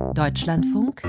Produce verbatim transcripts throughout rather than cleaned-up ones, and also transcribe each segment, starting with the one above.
Deutschlandfunk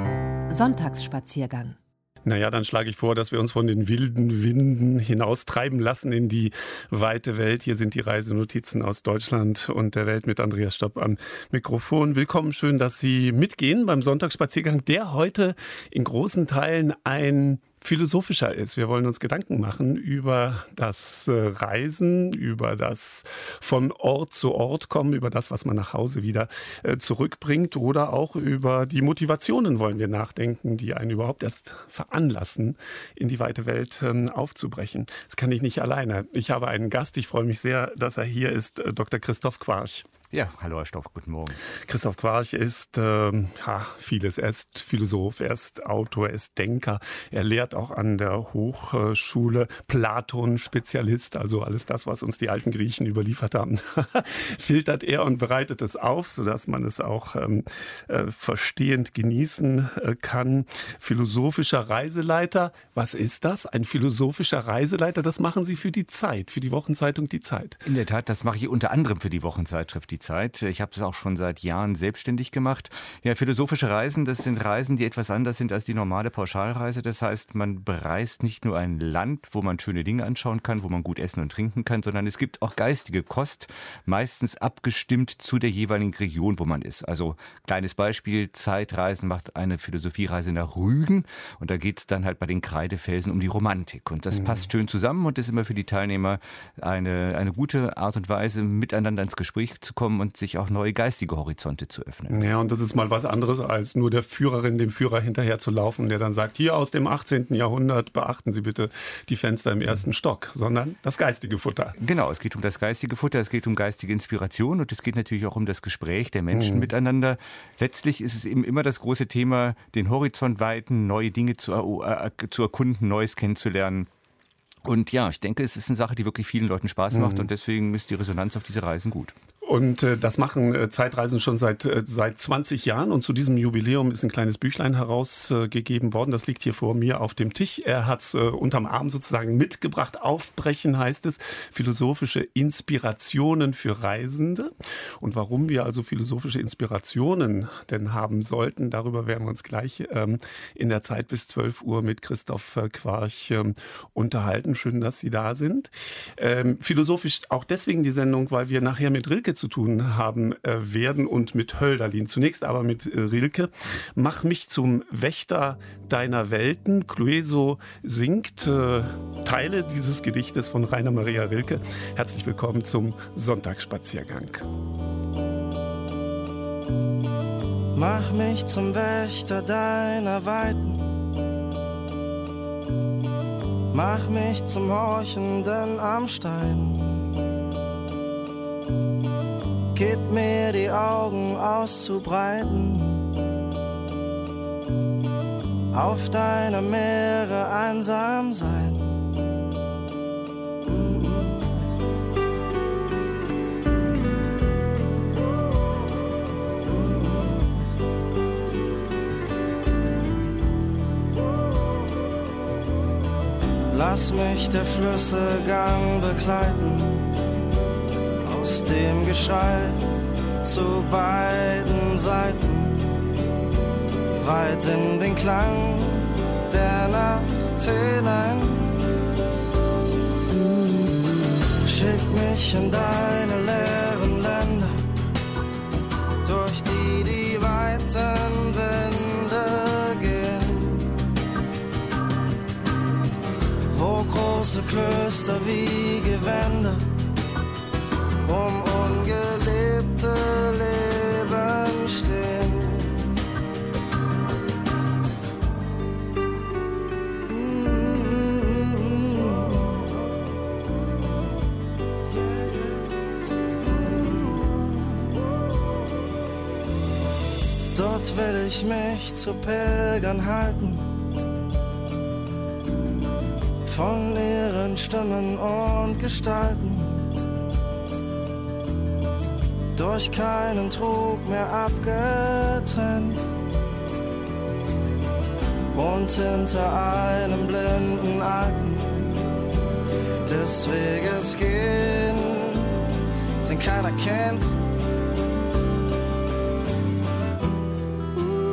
Sonntagsspaziergang. Naja, dann schlage ich vor, dass wir uns von den wilden Winden hinaustreiben lassen in die weite Welt. Hier sind die Reisenotizen aus Deutschland und der Welt mit Andreas Stopp am Mikrofon. Willkommen, schön, dass Sie mitgehen beim Sonntagsspaziergang, der heute in großen Teilen ein philosophischer ist. Wir wollen uns Gedanken machen über das Reisen, über das von Ort zu Ort kommen, über das, was man nach Hause wieder zurückbringt, oder auch über die Motivationen wollen wir nachdenken, die einen überhaupt erst veranlassen, in die weite Welt aufzubrechen. Das kann ich nicht alleine. Ich habe einen Gast. Ich freue mich sehr, dass er hier ist, Doktor Christoph Quarch. Ja, hallo Herr Stoff, guten Morgen. Christoph Quarch ist äh, ja, vieles. Er ist Philosoph, er ist Autor, er ist Denker. Er lehrt auch an der Hochschule, Platon-Spezialist, also alles das, was uns die alten Griechen überliefert haben, filtert er und bereitet es auf, sodass man es auch ähm, äh, verstehend genießen äh, kann. Philosophischer Reiseleiter, was ist das? Ein philosophischer Reiseleiter, das machen Sie für die Zeit, für die Wochenzeitung Die Zeit. In der Tat, das mache ich unter anderem für die Wochenzeitschrift Die Zeit. Ich habe das auch schon seit Jahren selbstständig gemacht. Ja, philosophische Reisen, das sind Reisen, die etwas anders sind als die normale Pauschalreise. Das heißt, man bereist nicht nur ein Land, wo man schöne Dinge anschauen kann, wo man gut essen und trinken kann, sondern es gibt auch geistige Kost, meistens abgestimmt zu der jeweiligen Region, wo man ist. Also kleines Beispiel, Zeitreisen macht eine Philosophiereise nach Rügen und da geht es dann halt bei den Kreidefelsen um die Romantik. Und das mhm. passt schön zusammen und ist immer für die Teilnehmer eine, eine gute Art und Weise, miteinander ins Gespräch zu kommen und sich auch neue geistige Horizonte zu öffnen. Ja, und das ist mal was anderes, als nur der Führerin, dem Führer hinterher zu laufen, der dann sagt, hier aus dem achtzehnten Jahrhundert, beachten Sie bitte die Fenster im ersten Stock, sondern das geistige Futter. Genau, es geht um das geistige Futter, es geht um geistige Inspiration und es geht natürlich auch um das Gespräch der Menschen mhm. miteinander. Letztlich ist es eben immer das große Thema, den Horizont weiten, neue Dinge zu, äh, zu erkunden, Neues kennenzulernen. Und ja, ich denke, es ist eine Sache, die wirklich vielen Leuten Spaß macht mhm. und deswegen ist die Resonanz auf diese Reisen gut. Und äh, das machen äh, Zeitreisen schon seit äh, seit zwanzig Jahren. Und zu diesem Jubiläum ist ein kleines Büchlein herausgegeben äh, worden. Das liegt hier vor mir auf dem Tisch. Er hat es äh, unterm Arm sozusagen mitgebracht. Aufbrechen heißt es. Philosophische Inspirationen für Reisende. Und warum wir also philosophische Inspirationen denn haben sollten, darüber werden wir uns gleich ähm, in der Zeit bis zwölf Uhr mit Christoph Quarch ähm, unterhalten. Schön, dass Sie da sind. Ähm, philosophisch auch deswegen die Sendung, weil wir nachher mit Rilke zu tun haben äh, werden und mit Hölderlin. Zunächst aber mit äh, Rilke. Mach mich zum Wächter deiner Welten. Clueso singt äh, Teile dieses Gedichtes von Rainer Maria Rilke. Herzlich willkommen zum Sonntagsspaziergang. Mach mich zum Wächter deiner Weiten. Mach mich zum Horchenden am Stein. Gib mir die Augen auszubreiten, auf deiner Meere einsam sein. Lass mich der Flüsse Gang begleiten, aus dem Geschrei zu beiden Seiten, weit in den Klang der Nacht hinein. Schick mich in deine leeren Länder, durch die die weiten Winde gehen, wo große Klöster wie Gewänder um ungelebte Leben stehen. Dort will ich mich zu Pilgern halten, von ihren Stimmen und Gestalten, durch keinen Trug mehr abgetrennt und hinter einem blinden Alten des Weges gehen, den keiner kennt.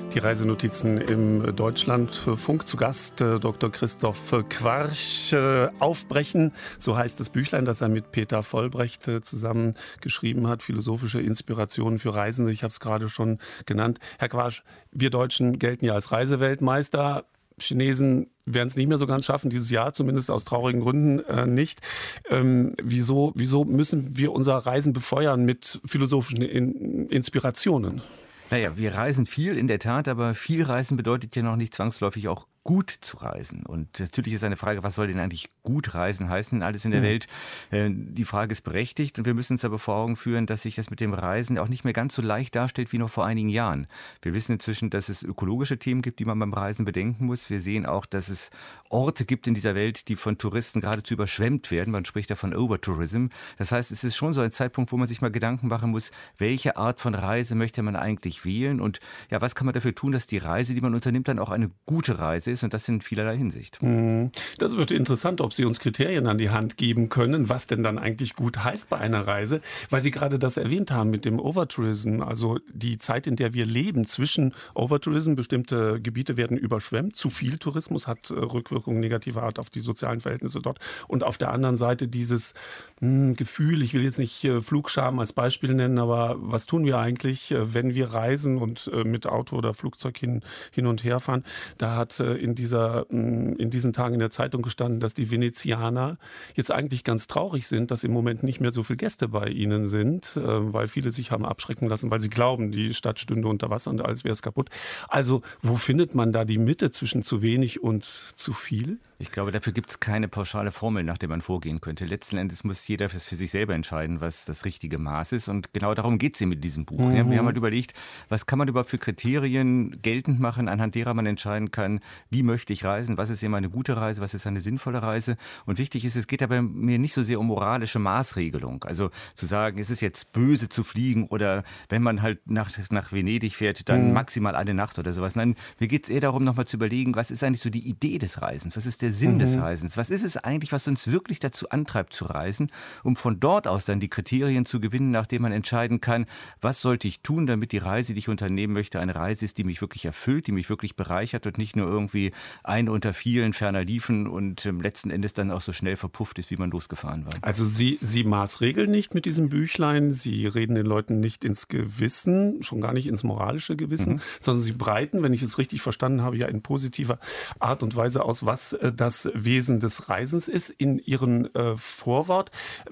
Die Reisenotizen im Deutschlandfunk. Zu Gast äh, Doktor Christoph Quarch. Äh, Aufbrechen, so heißt das Büchlein, das er mit Peter Vollbrecht äh, zusammen geschrieben hat. Philosophische Inspirationen für Reisende. Ich habe es gerade schon genannt. Herr Quarch, wir Deutschen gelten ja als Reiseweltmeister. Chinesen werden es nicht mehr so ganz schaffen, dieses Jahr, zumindest aus traurigen Gründen äh, nicht. Ähm, wieso, wieso müssen wir unser Reisen befeuern mit philosophischen In- Inspirationen? Naja, wir reisen viel in der Tat, aber viel Reisen bedeutet ja noch nicht zwangsläufig auch gut zu reisen. Und natürlich ist eine Frage, was soll denn eigentlich gut reisen heißen, alles in der mhm. Welt. Äh, die Frage ist berechtigt und wir müssen uns aber vor Augen führen, dass sich das mit dem Reisen auch nicht mehr ganz so leicht darstellt wie noch vor einigen Jahren. Wir wissen inzwischen, dass es ökologische Themen gibt, die man beim Reisen bedenken muss. Wir sehen auch, dass es Orte gibt in dieser Welt, die von Touristen geradezu überschwemmt werden. Man spricht da von Overtourism. Das heißt, es ist schon so ein Zeitpunkt, wo man sich mal Gedanken machen muss, welche Art von Reise möchte man eigentlich wählen und ja, was kann man dafür tun, dass die Reise, die man unternimmt, dann auch eine gute Reise ist und das in vielerlei Hinsicht. Das wird interessant, ob Sie uns Kriterien an die Hand geben können, was denn dann eigentlich gut heißt bei einer Reise, weil Sie gerade das erwähnt haben mit dem Overtourism, also die Zeit, in der wir leben zwischen Overtourism, bestimmte Gebiete werden überschwemmt, zu viel Tourismus hat Rückwirkungen negativer Art auf die sozialen Verhältnisse dort und auf der anderen Seite dieses mh, Gefühl, ich will jetzt nicht äh, Flugscham als Beispiel nennen, aber was tun wir eigentlich, äh, wenn wir reisen und äh, mit Auto oder Flugzeug hin, hin und her fahren? Da hat äh, in dieser, mh, in diesen Tagen in der Zeitung gestanden, dass die Venezianer jetzt eigentlich ganz traurig sind, dass im Moment nicht mehr so viele Gäste bei ihnen sind, äh, weil viele sich haben abschrecken lassen, weil sie glauben, die Stadt stünde unter Wasser und alles wäre es kaputt. Also wo findet man da die Mitte zwischen zu wenig und zu viel? Ich glaube, dafür gibt es keine pauschale Formel, nach der man vorgehen könnte. Letzten Endes muss jeder für sich selber entscheiden, was das richtige Maß ist. Und genau darum geht es hier mit diesem Buch. Mhm. Ja, wir haben halt überlegt, was kann man überhaupt für Kriterien geltend machen, anhand derer man entscheiden kann, wie möchte ich reisen, was ist eben eine gute Reise, was ist eine sinnvolle Reise. Und wichtig ist, es geht aber mir nicht so sehr um moralische Maßregelung. Also zu sagen, es ist jetzt böse zu fliegen oder wenn man halt nach, nach Venedig fährt, dann mhm. maximal eine Nacht oder sowas. Nein, mir geht es eher darum, nochmal zu überlegen, was ist eigentlich so die Idee des Reisens? Was ist der Sinn mhm. des Reisens? Was ist es eigentlich, was uns wirklich dazu antreibt zu reisen, um von dort aus dann die Kriterien zu gewinnen, nachdem man entscheiden kann, was sollte ich tun, damit die Reise, die ich unternehmen möchte, eine Reise ist, die mich wirklich erfüllt, die mich wirklich bereichert und nicht nur irgendwie eine unter vielen ferner liefen und ähm, letzten Endes dann auch so schnell verpufft ist, wie man losgefahren war. Also Sie, Sie maßregeln nicht mit diesem Büchlein, Sie reden den Leuten nicht ins Gewissen, schon gar nicht ins moralische Gewissen, mhm. sondern Sie breiten, wenn ich es richtig verstanden habe, ja in positiver Art und Weise aus, was äh, das Wesen des Reisens ist in Ihrem äh, Vorwort.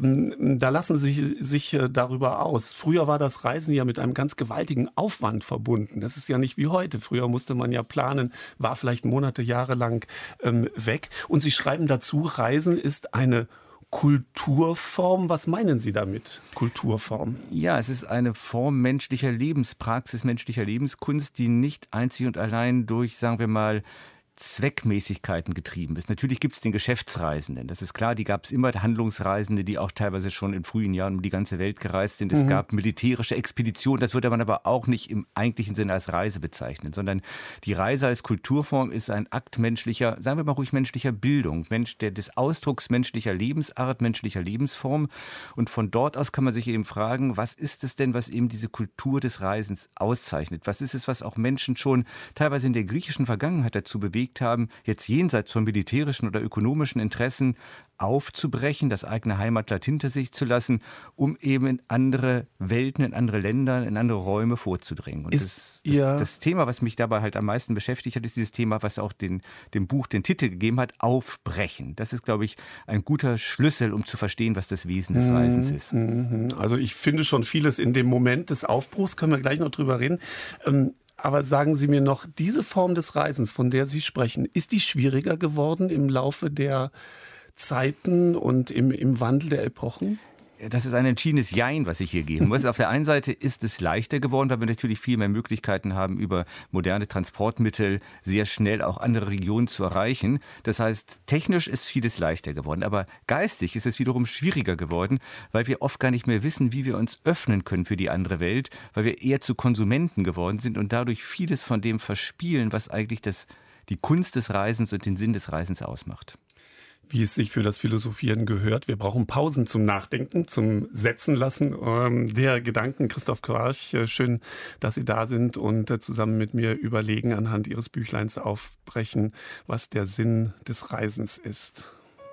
Da lassen Sie sich äh, darüber aus. Früher war das Reisen ja mit einem ganz gewaltigen Aufwand verbunden. Das ist ja nicht wie heute. Früher musste man ja planen, war vielleicht Monate, Jahre lang ähm, weg. Und Sie schreiben dazu, Reisen ist eine Kulturform. Was meinen Sie damit, Kulturform? Ja, es ist eine Form menschlicher Lebenspraxis, menschlicher Lebenskunst, die nicht einzig und allein durch, sagen wir mal, Zweckmäßigkeiten getrieben ist. Natürlich gibt es den Geschäftsreisenden. Das ist klar, die gab es immer, Handlungsreisende, die auch teilweise schon in frühen Jahren um die ganze Welt gereist sind. Es mhm. gab militärische Expeditionen, das würde man aber auch nicht im eigentlichen Sinne als Reise bezeichnen, sondern die Reise als Kulturform ist ein Akt menschlicher, sagen wir mal ruhig menschlicher Bildung, Mensch, der, des Ausdrucks menschlicher Lebensart, menschlicher Lebensform. Und von dort aus kann man sich eben fragen, was ist es denn, was eben diese Kultur des Reisens auszeichnet? Was ist es, was auch Menschen schon teilweise in der griechischen Vergangenheit dazu bewegt haben, jetzt jenseits von militärischen oder ökonomischen Interessen aufzubrechen, das eigene Heimatland hinter sich zu lassen, um eben in andere Welten, in andere Länder, in andere Räume vorzudringen. Und ist, das, das, ja. das Thema, was mich dabei halt am meisten beschäftigt hat, ist dieses Thema, was auch den, dem Buch den Titel gegeben hat, Aufbrechen. Das ist, glaube ich, ein guter Schlüssel, um zu verstehen, was das Wesen des Reisens ist. Also ich finde schon vieles in dem Moment des Aufbruchs, können wir gleich noch drüber reden. Ähm, Aber sagen Sie mir noch, diese Form des Reisens, von der Sie sprechen, ist die schwieriger geworden im Laufe der Zeiten und im, im Wandel der Epochen? Das ist ein entschiedenes Jein, was ich hier geben muss. Auf der einen Seite ist es leichter geworden, weil wir natürlich viel mehr Möglichkeiten haben, über moderne Transportmittel sehr schnell auch andere Regionen zu erreichen. Das heißt, technisch ist vieles leichter geworden, aber geistig ist es wiederum schwieriger geworden, weil wir oft gar nicht mehr wissen, wie wir uns öffnen können für die andere Welt, weil wir eher zu Konsumenten geworden sind und dadurch vieles von dem verspielen, was eigentlich das, die Kunst des Reisens und den Sinn des Reisens ausmacht. wie es sich für das Philosophieren gehört. Wir brauchen Pausen zum Nachdenken, zum Setzen lassen ähm, der Gedanken. Christoph Quarch, äh, schön, dass Sie da sind und äh, zusammen mit mir überlegen, anhand Ihres Büchleins Aufbrechen, was der Sinn des Reisens ist.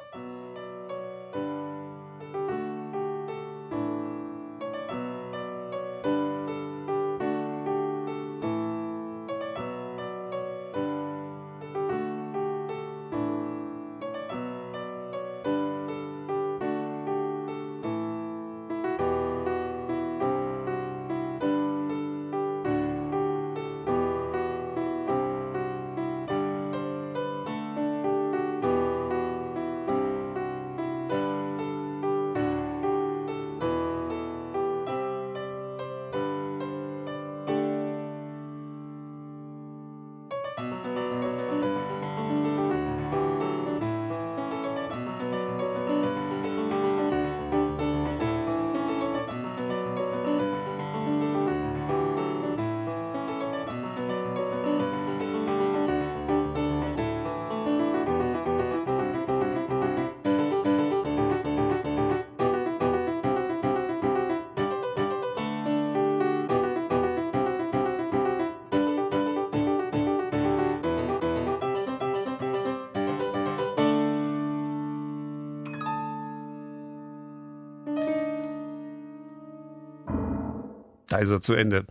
Da ist er zu Ende.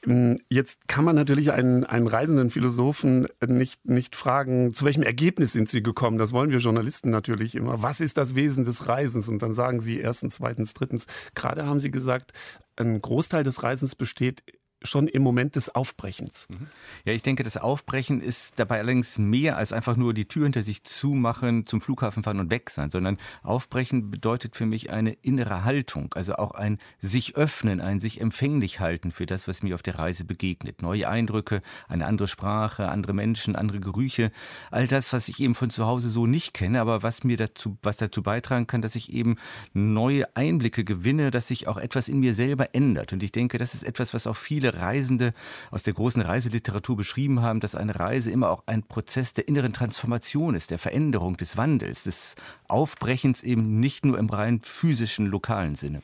Jetzt kann man natürlich einen, einen reisenden Philosophen nicht, nicht fragen, zu welchem Ergebnis sind Sie gekommen? Das wollen wir Journalisten natürlich immer. Was ist das Wesen des Reisens? Und dann sagen Sie erstens, zweitens, drittens. Gerade haben Sie gesagt, ein Großteil des Reisens besteht schon im Moment des Aufbrechens. Ja, ich denke, das Aufbrechen ist dabei allerdings mehr als einfach nur die Tür hinter sich zumachen, zum Flughafen fahren und weg sein, sondern Aufbrechen bedeutet für mich eine innere Haltung, also auch ein sich öffnen, ein sich empfänglich halten für das, was mir auf der Reise begegnet. Neue Eindrücke, eine andere Sprache, andere Menschen, andere Gerüche, all das, was ich eben von zu Hause so nicht kenne, aber was mir dazu, was dazu beitragen kann, dass ich eben neue Einblicke gewinne, dass sich auch etwas in mir selber ändert. Und ich denke, das ist etwas, was auch viele Reisende aus der großen Reiseliteratur beschrieben haben, dass eine Reise immer auch ein Prozess der inneren Transformation ist, der Veränderung, des Wandels, des Aufbrechens eben nicht nur im rein physischen, lokalen Sinne.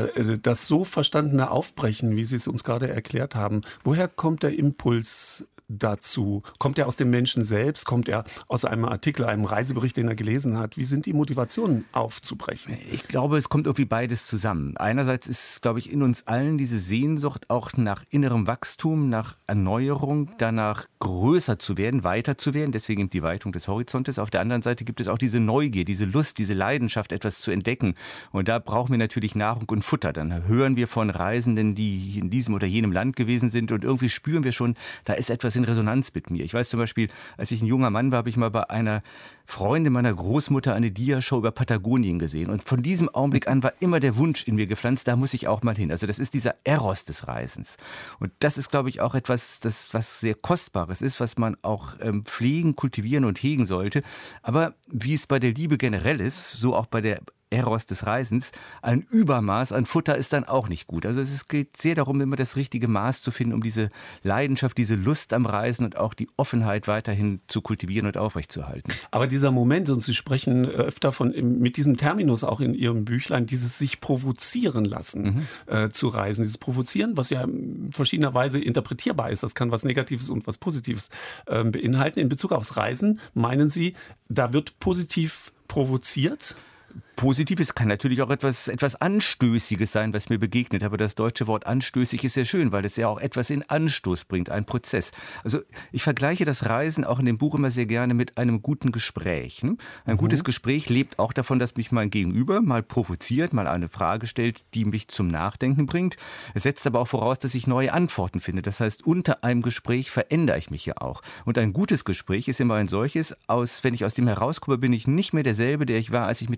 Das so verstandene Aufbrechen, wie Sie es uns gerade erklärt haben, woher kommt der Impuls dazu? Kommt er aus dem Menschen selbst? Kommt er aus einem Artikel, einem Reisebericht, den er gelesen hat? Wie sind die Motivationen aufzubrechen? Ich glaube, es kommt irgendwie beides zusammen. Einerseits ist, glaube ich, in uns allen diese Sehnsucht auch nach innerem Wachstum, nach Erneuerung, danach größer zu werden, weiter zu werden, deswegen eben die Weitung des Horizontes. Auf der anderen Seite gibt es auch diese Neugier, diese Lust, diese Leidenschaft, etwas zu entdecken. Und da brauchen wir natürlich Nahrung und Futter. Dann hören wir von Reisenden, die in diesem oder jenem Land gewesen sind und irgendwie spüren wir schon, da ist etwas in Resonanz mit mir. Ich weiß zum Beispiel, als ich ein junger Mann war, habe ich mal bei einer Freundin meiner Großmutter eine Dia-Show über Patagonien gesehen. Und von diesem Augenblick an war immer der Wunsch in mir gepflanzt, da muss ich auch mal hin. Also das ist dieser Eros des Reisens. Und das ist, glaube ich, auch etwas, das, was sehr Kostbares ist, was man auch ähm, pflegen, kultivieren und hegen sollte. Aber wie es bei der Liebe generell ist, so auch bei der Eros des Reisens, ein Übermaß an Futter ist dann auch nicht gut. Also es geht sehr darum, immer das richtige Maß zu finden, um diese Leidenschaft, diese Lust am Reisen und auch die Offenheit weiterhin zu kultivieren und aufrechtzuerhalten. Aber dieser Moment, und Sie sprechen öfter von mit diesem Terminus auch in Ihrem Büchlein, dieses sich provozieren lassen mhm. äh, zu reisen, dieses Provozieren, was ja in verschiedener Weise interpretierbar ist, das kann was Negatives und was Positives äh, beinhalten. In Bezug aufs Reisen, meinen Sie, da wird positiv provoziert? Positives kann natürlich auch etwas, etwas Anstößiges sein, was mir begegnet. Aber das deutsche Wort anstößig ist sehr schön, weil es ja auch etwas in Anstoß bringt, ein Prozess. Also ich vergleiche das Reisen auch in dem Buch immer sehr gerne mit einem guten Gespräch. Ne? Ein mhm. gutes Gespräch lebt auch davon, dass mich mein Gegenüber mal provoziert, mal eine Frage stellt, die mich zum Nachdenken bringt. Es setzt aber auch voraus, dass ich neue Antworten finde. Das heißt, unter einem Gespräch verändere ich mich ja auch. Und ein gutes Gespräch ist immer ein solches, aus, wenn ich aus dem herauskomme, bin ich nicht mehr derselbe, der ich war, als ich mit dem Gespräch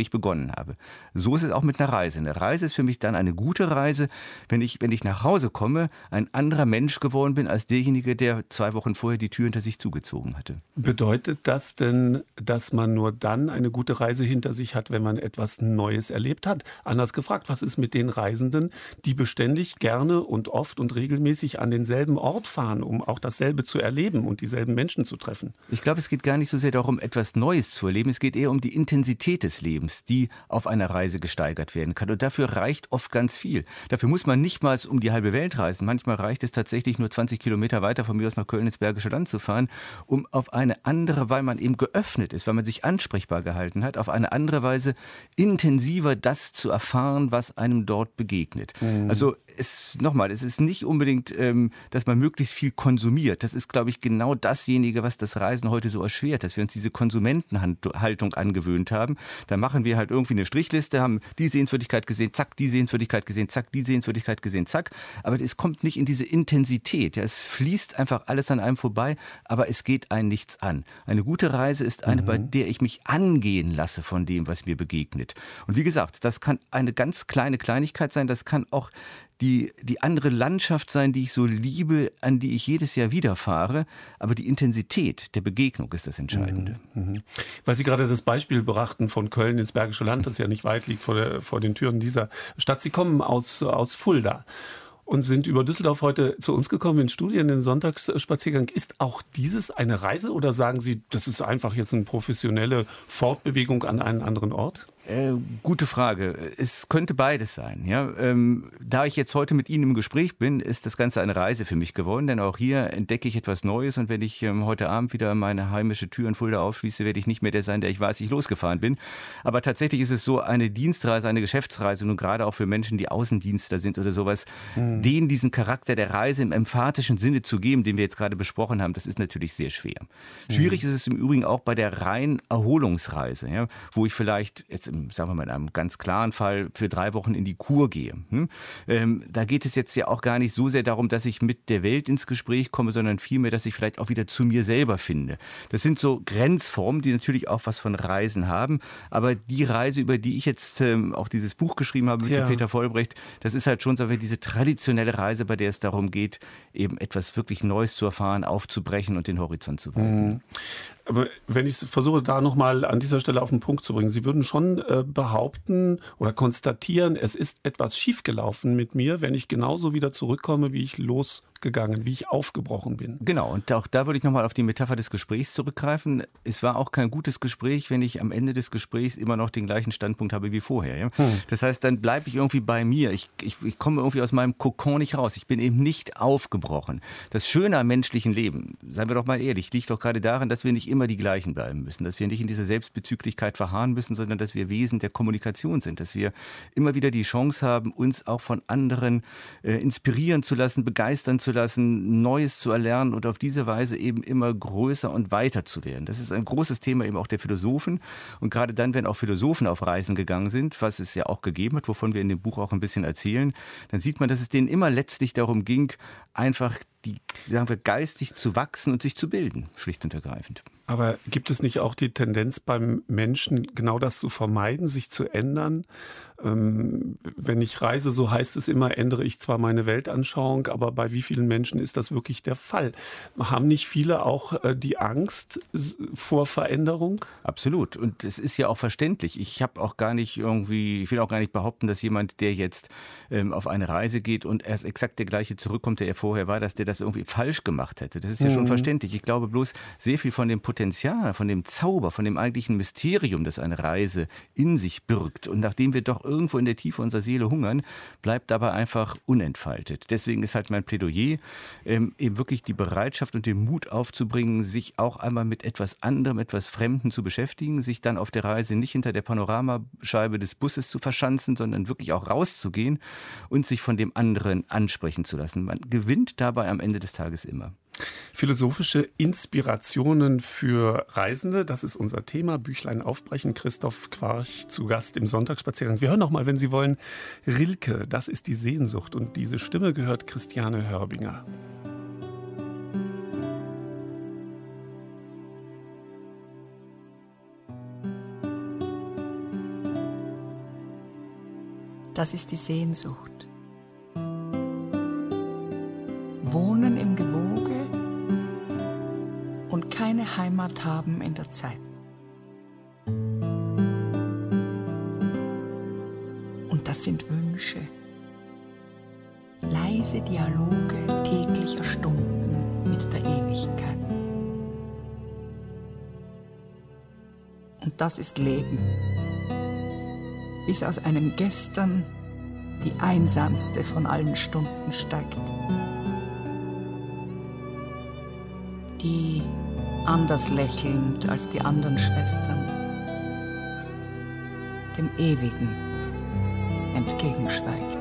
ich begonnen habe. So ist es auch mit einer Reise. Eine Reise ist für mich dann eine gute Reise, wenn ich, wenn ich nach Hause komme, ein anderer Mensch geworden bin als derjenige, der zwei Wochen vorher die Tür hinter sich zugezogen hatte. Bedeutet das denn, dass man nur dann eine gute Reise hinter sich hat, wenn man etwas Neues erlebt hat? Anders gefragt, was ist mit den Reisenden, die beständig gerne und oft und regelmäßig an denselben Ort fahren, um auch dasselbe zu erleben und dieselben Menschen zu treffen? Ich glaube, es geht gar nicht so sehr darum, etwas Neues zu erleben. Es geht eher um die Intensität des Lebens, die auf einer Reise gesteigert werden kann. Und dafür reicht oft ganz viel. Dafür muss man nicht mal um die halbe Welt reisen. Manchmal reicht es tatsächlich nur zwanzig Kilometer weiter von mir aus nach Köln ins Bergische Land zu fahren, um auf eine andere, weil man eben geöffnet ist, weil man sich ansprechbar gehalten hat, auf eine andere Weise intensiver das zu erfahren, was einem dort begegnet. Mhm. Also es, nochmal, es ist nicht unbedingt, ähm, dass man möglichst viel konsumiert. Das ist, glaube ich, genau dasjenige, was das Reisen heute so erschwert, dass wir uns diese Konsumentenhaltung angewöhnt haben. Da machen wir halt irgendwie eine Strichliste, haben die Sehenswürdigkeit gesehen, zack, die Sehenswürdigkeit gesehen, zack, die Sehenswürdigkeit gesehen, zack. Aber es kommt nicht in diese Intensität. Ja, es fließt einfach alles an einem vorbei, aber es geht einen nichts an. Eine gute Reise ist eine, mhm. bei der ich mich angehen lasse von dem, was mir begegnet. Und wie gesagt, das kann eine ganz kleine Kleinigkeit sein, das kann auch die, die andere Landschaft sein, die ich so liebe, an die ich jedes Jahr wieder fahre. Aber die Intensität der Begegnung ist das Entscheidende. Mhm. Mhm. Weil Sie gerade das Beispiel brachten von Köln ins Bergische Land, das ja nicht weit liegt vor, der, vor den Türen dieser Stadt. Sie kommen aus, aus Fulda und sind über Düsseldorf heute zu uns gekommen in Studien, in den Sonntagsspaziergang. Ist auch dieses eine Reise oder sagen Sie, das ist einfach jetzt eine professionelle Fortbewegung an einen anderen Ort? Äh, gute Frage. Es könnte beides sein. Ja? Ähm, da ich jetzt heute mit Ihnen im Gespräch bin, ist das Ganze eine Reise für mich geworden, denn auch hier entdecke ich etwas Neues und wenn ich ähm, heute Abend wieder meine heimische Tür in Fulda aufschließe, werde ich nicht mehr der sein, der ich weiß, ich losgefahren bin. Aber tatsächlich ist es so eine Dienstreise, eine Geschäftsreise, nun gerade auch für Menschen, die Außendienstler sind oder sowas, mhm. denen diesen Charakter der Reise im emphatischen Sinne zu geben, den wir jetzt gerade besprochen haben, das ist natürlich sehr schwer. Mhm. Schwierig ist es im Übrigen auch bei der reinen Erholungsreise, ja? Wo ich vielleicht jetzt im sagen wir mal in einem ganz klaren Fall, für drei Wochen in die Kur gehe. Hm? Ähm, da geht es jetzt ja auch gar nicht so sehr darum, dass ich mit der Welt ins Gespräch komme, sondern vielmehr, dass ich vielleicht auch wieder zu mir selber finde. Das sind so Grenzformen, die natürlich auch was von Reisen haben, aber die Reise, über die ich jetzt ähm, auch dieses Buch geschrieben habe mit ja. Peter Vollbrecht, das ist halt schon sagen wir, diese traditionelle Reise, bei der es darum geht, eben etwas wirklich Neues zu erfahren, aufzubrechen und den Horizont zu weiten. Mhm. Aber wenn ich versuche, da nochmal an dieser Stelle auf den Punkt zu bringen, Sie würden schon äh, behaupten oder konstatieren, es ist etwas schiefgelaufen mit mir, wenn ich genauso wieder zurückkomme, wie ich losgegangen, wie ich aufgebrochen bin. Genau, und auch da würde ich nochmal auf die Metapher des Gesprächs zurückgreifen. Es war auch kein gutes Gespräch, wenn ich am Ende des Gesprächs immer noch den gleichen Standpunkt habe wie vorher. Ja? Hm. Das heißt, dann bleibe ich irgendwie bei mir. Ich, ich, ich komme irgendwie aus meinem Kokon nicht raus. Ich bin eben nicht aufgebrochen. Das Schöne am menschlichen Leben, seien wir doch mal ehrlich, liegt doch gerade darin, dass wir nicht immer die gleichen bleiben müssen, dass wir nicht in dieser Selbstbezüglichkeit verharren müssen, sondern dass wir Wesen der Kommunikation sind, dass wir immer wieder die Chance haben, uns auch von anderen äh, inspirieren zu lassen, begeistern zu lassen, Neues zu erlernen und auf diese Weise eben immer größer und weiter zu werden. Das ist ein großes Thema eben auch der Philosophen und gerade dann, wenn auch Philosophen auf Reisen gegangen sind, was es ja auch gegeben hat, wovon wir in dem Buch auch ein bisschen erzählen, dann sieht man, dass es denen immer letztlich darum ging, einfach die, sagen wir, geistig zu wachsen und sich zu bilden, schlicht und ergreifend. Aber gibt es nicht auch die Tendenz beim Menschen, genau das zu vermeiden, sich zu ändern? Ähm, wenn ich reise, so heißt es immer, ändere ich zwar meine Weltanschauung, aber bei wie vielen Menschen ist das wirklich der Fall? Haben nicht viele auch äh, die Angst vor Veränderung? Absolut. Und es ist ja auch verständlich. Ich habe auch gar nicht irgendwie, ich will auch gar nicht behaupten, dass jemand, der jetzt ähm, auf eine Reise geht und erst exakt der gleiche zurückkommt, der er vorher war, dass der das irgendwie falsch gemacht hätte. Das ist ja mhm. schon verständlich. Ich glaube bloß, sehr viel von dem Potenzial, von dem Zauber, von dem eigentlichen Mysterium, das eine Reise in sich birgt und nachdem wir doch irgendwo in der Tiefe unserer Seele hungern, bleibt dabei einfach unentfaltet. Deswegen ist halt mein Plädoyer, ähm, eben wirklich die Bereitschaft und den Mut aufzubringen, sich auch einmal mit etwas anderem, etwas Fremden zu beschäftigen, sich dann auf der Reise nicht hinter der Panoramascheibe des Busses zu verschanzen, sondern wirklich auch rauszugehen und sich von dem anderen ansprechen zu lassen. Man gewinnt dabei am Ende des Tages immer. Philosophische Inspirationen für Reisende, das ist unser Thema. Büchlein aufbrechen, Christoph Quarch zu Gast im Sonntagsspaziergang. Wir hören noch mal, wenn Sie wollen, Rilke, das ist die Sehnsucht. Und diese Stimme gehört Christiane Hörbinger. das ist die Sehnsucht. Wohnen im Gewoge und keine Heimat haben in der Zeit. Und das sind Wünsche, leise Dialoge täglicher Stunden mit der Ewigkeit. Und das ist Leben, bis aus einem Gestern die einsamste von allen Stunden steigt, die anders lächelnd als die anderen Schwestern dem Ewigen entgegenschweigt.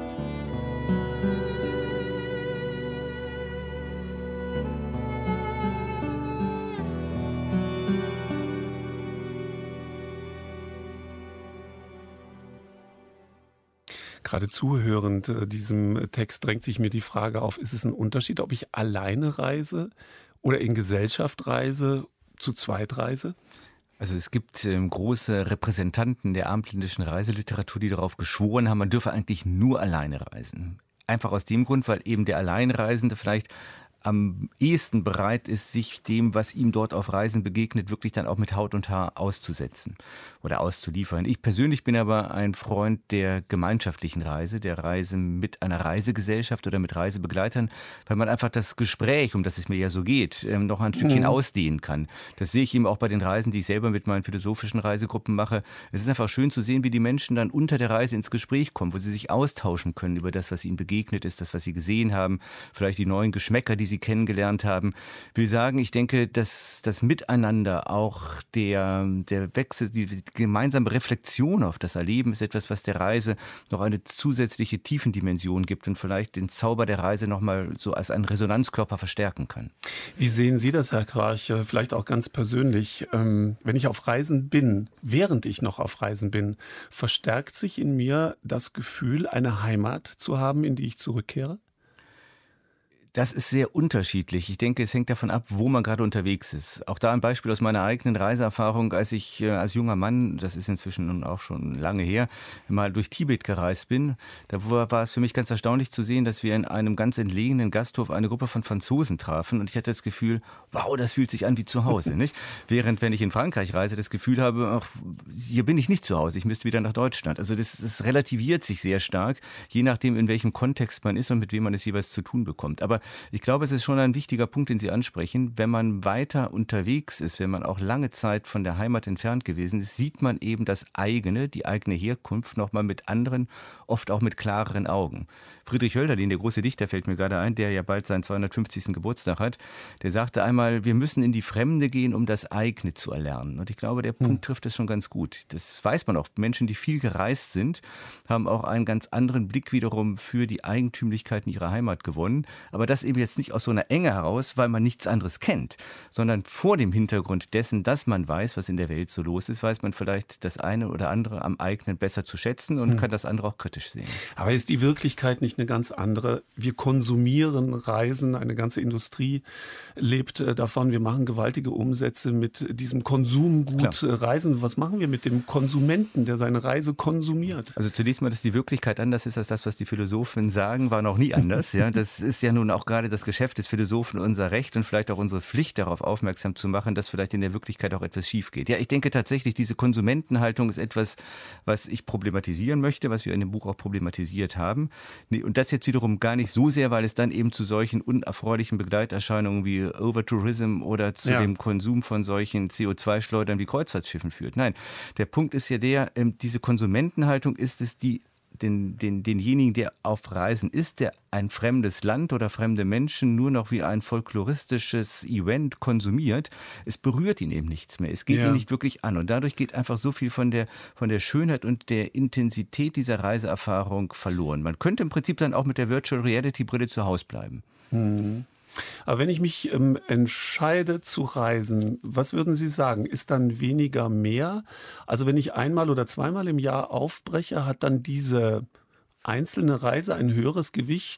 Gerade zuhörend äh, diesem Text drängt sich mir die Frage auf, ist es ein Unterschied, ob ich alleine reise oder in Gesellschaft reise, zu zweit reise? Also es gibt ähm, große Repräsentanten der abendländischen Reiseliteratur, die darauf geschworen haben, man dürfe eigentlich nur alleine reisen. Einfach aus dem Grund, weil eben der Alleinreisende vielleicht am ehesten bereit ist, sich dem, was ihm dort auf Reisen begegnet, wirklich dann auch mit Haut und Haar auszusetzen oder auszuliefern. Ich persönlich bin aber ein Freund der gemeinschaftlichen Reise, der Reise mit einer Reisegesellschaft oder mit Reisebegleitern, weil man einfach das Gespräch, um das es mir ja so geht, noch ein Stückchen mhm. ausdehnen kann. Das sehe ich eben auch bei den Reisen, die ich selber mit meinen philosophischen Reisegruppen mache. Es ist einfach schön zu sehen, wie die Menschen dann unter der Reise ins Gespräch kommen, wo sie sich austauschen können über das, was ihnen begegnet ist, das, was sie gesehen haben, vielleicht die neuen Geschmäcker, die sie kennengelernt haben. Ich will sagen, ich denke, dass das Miteinander, auch der, der Wechsel, die, die gemeinsame Reflexion auf das Erleben ist etwas, was der Reise noch eine zusätzliche Tiefendimension gibt und vielleicht den Zauber der Reise nochmal so als einen Resonanzkörper verstärken kann. Wie sehen Sie das, Herr Krach, vielleicht auch ganz persönlich? Wenn ich auf Reisen bin, während ich noch auf Reisen bin, verstärkt sich in mir das Gefühl, eine Heimat zu haben, in die ich zurückkehre? Das ist sehr unterschiedlich. Ich denke, es hängt davon ab, wo man gerade unterwegs ist. Auch da ein Beispiel aus meiner eigenen Reiseerfahrung, als ich äh, als junger Mann, das ist inzwischen nun auch schon lange her, mal durch Tibet gereist bin. Da war, war es für mich ganz erstaunlich zu sehen, dass wir in einem ganz entlegenen Gasthof eine Gruppe von Franzosen trafen und ich hatte das Gefühl, wow, das fühlt sich an wie zu Hause, nicht? Während, wenn ich in Frankreich reise, das Gefühl habe, ach, hier bin ich nicht zu Hause, ich müsste wieder nach Deutschland. Also das, das relativiert sich sehr stark, je nachdem, in welchem Kontext man ist und mit wem man es jeweils zu tun bekommt. Aber ich glaube, es ist schon ein wichtiger Punkt, den Sie ansprechen. Wenn man weiter unterwegs ist, wenn man auch lange Zeit von der Heimat entfernt gewesen ist, sieht man eben das eigene, die eigene Herkunft nochmal mit anderen, oft auch mit klareren Augen. Friedrich Hölderlin, der große Dichter, fällt mir gerade ein, der ja bald seinen zweihundertfünfzigsten Geburtstag hat, der sagte einmal, wir müssen in die Fremde gehen, um das eigene zu erlernen. Und ich glaube, der hm. Punkt trifft es schon ganz gut. Das weiß man auch. Menschen, die viel gereist sind, haben auch einen ganz anderen Blick wiederum für die Eigentümlichkeiten ihrer Heimat gewonnen. Aber das eben jetzt nicht aus so einer Enge heraus, weil man nichts anderes kennt, sondern vor dem Hintergrund dessen, dass man weiß, was in der Welt so los ist, weiß man vielleicht das eine oder andere am eigenen besser zu schätzen und hm. kann das andere auch kritisch sehen. Aber ist die Wirklichkeit nicht eine ganz andere? Wir konsumieren Reisen, eine ganze Industrie lebt davon, wir machen gewaltige Umsätze mit diesem Konsumgut Klar. Reisen. Was machen wir mit dem Konsumenten, der seine Reise konsumiert? Also zunächst mal, dass die Wirklichkeit anders ist als das, was die Philosophen sagen, war noch nie anders. Ja, das ist ja nun auch gerade das Geschäft des Philosophen, unser Recht und vielleicht auch unsere Pflicht, darauf aufmerksam zu machen, dass vielleicht in der Wirklichkeit auch etwas schief geht. Ja, ich denke tatsächlich, diese Konsumentenhaltung ist etwas, was ich problematisieren möchte, was wir in dem Buch auch problematisiert haben. Und das jetzt wiederum gar nicht so sehr, weil es dann eben zu solchen unerfreulichen Begleiterscheinungen wie Overtourism oder zu ja. dem Konsum von solchen C O zwei Schleudern wie Kreuzfahrtschiffen führt. Nein, der Punkt ist ja der, diese Konsumentenhaltung ist es, die Den, den, denjenigen, der auf Reisen ist, der ein fremdes Land oder fremde Menschen nur noch wie ein folkloristisches Event konsumiert, es berührt ihn eben nichts mehr. Es geht ja. ihn nicht wirklich an. Und dadurch geht einfach so viel von der, von der Schönheit und der Intensität dieser Reiseerfahrung verloren. Man könnte im Prinzip dann auch mit der Virtual Reality Brille zu Hause bleiben. Mhm. Aber wenn ich mich ähm, entscheide zu reisen, was würden Sie sagen? Ist dann weniger mehr? Also wenn ich einmal oder zweimal im Jahr aufbreche, hat dann diese einzelne Reise ein höheres Gewicht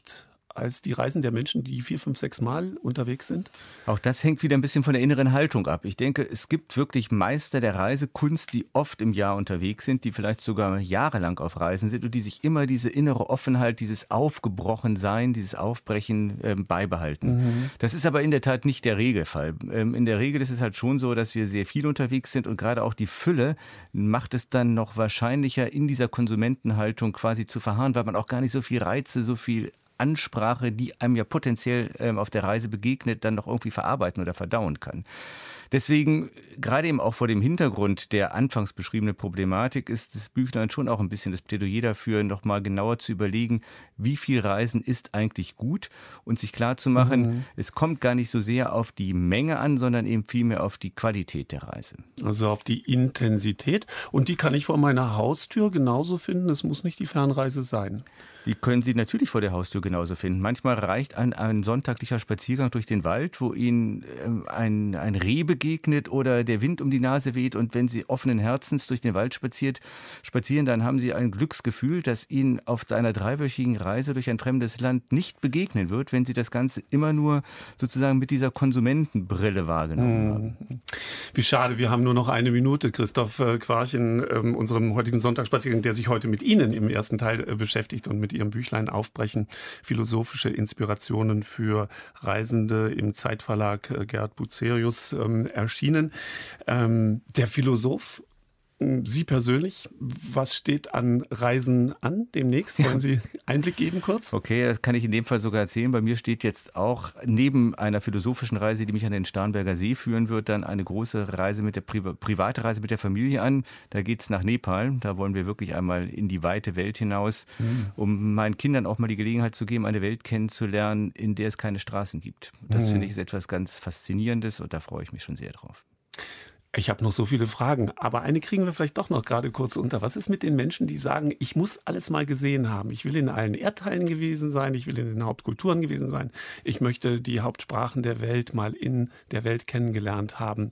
als die Reisen der Menschen, die vier, fünf, sechs Mal unterwegs sind? Auch das hängt wieder ein bisschen von der inneren Haltung ab. Ich denke, es gibt wirklich Meister der Reisekunst, die oft im Jahr unterwegs sind, die vielleicht sogar jahrelang auf Reisen sind und die sich immer diese innere Offenheit, dieses Aufgebrochensein, dieses Aufbrechen ähm, beibehalten. Mhm. Das ist aber in der Tat nicht der Regelfall. Ähm, in der Regel ist es halt schon so, dass wir sehr viel unterwegs sind und gerade auch die Fülle macht es dann noch wahrscheinlicher, in dieser Konsumentenhaltung quasi zu verharren, weil man auch gar nicht so viel Reize, so viel Ansprache, die einem ja potenziell ähm, auf der Reise begegnet, dann noch irgendwie verarbeiten oder verdauen kann. Deswegen, gerade eben auch vor dem Hintergrund der anfangs beschriebenen Problematik, ist das Büchlein schon auch ein bisschen das Plädoyer dafür, noch mal genauer zu überlegen, wie viel Reisen ist eigentlich gut und sich klarzumachen, mhm. es kommt gar nicht so sehr auf die Menge an, sondern eben vielmehr auf die Qualität der Reise. Also auf die Intensität. Und die kann ich vor meiner Haustür genauso finden. Es muss nicht die Fernreise sein. Die können Sie natürlich vor der Haustür genauso finden. Manchmal reicht ein, ein sonntaglicher Spaziergang durch den Wald, wo Ihnen ähm, ein, ein Reh begegnet oder der Wind um die Nase weht. Und wenn Sie offenen Herzens durch den Wald spaziert, spazieren, dann haben Sie ein Glücksgefühl, das Ihnen auf einer dreiwöchigen Reise durch ein fremdes Land nicht begegnen wird, wenn Sie das Ganze immer nur sozusagen mit dieser Konsumentenbrille wahrgenommen hm. haben. Wie schade, wir haben nur noch eine Minute. Christoph Quarch in ähm, unserem heutigen Sonntagsspaziergang, der sich heute mit Ihnen im ersten Teil äh, beschäftigt und mit Ihrem Büchlein Aufbrechen, philosophische Inspirationen für Reisende im Zeitverlag äh, Gerhard Bucerius ähm, erschienen. Ähm, der Philosoph, Sie persönlich, was steht an Reisen an demnächst? Wollen Sie Einblick geben kurz? Okay, das kann ich in dem Fall sogar erzählen. Bei mir steht jetzt auch neben einer philosophischen Reise, die mich an den Starnberger See führen wird, dann eine große Reise mit der Pri- private Reise mit der Familie an. Da geht es nach Nepal. Da wollen wir wirklich einmal in die weite Welt hinaus, mhm. um meinen Kindern auch mal die Gelegenheit zu geben, eine Welt kennenzulernen, in der es keine Straßen gibt. Das mhm. finde ich ist etwas ganz Faszinierendes und da freue ich mich schon sehr drauf. Ich habe noch so viele Fragen, aber eine kriegen wir vielleicht doch noch gerade kurz unter. Was ist mit den Menschen, die sagen, ich muss alles mal gesehen haben? Ich will in allen Erdteilen gewesen sein, ich will in den Hauptkulturen gewesen sein, ich möchte die Hauptsprachen der Welt mal in der Welt kennengelernt haben.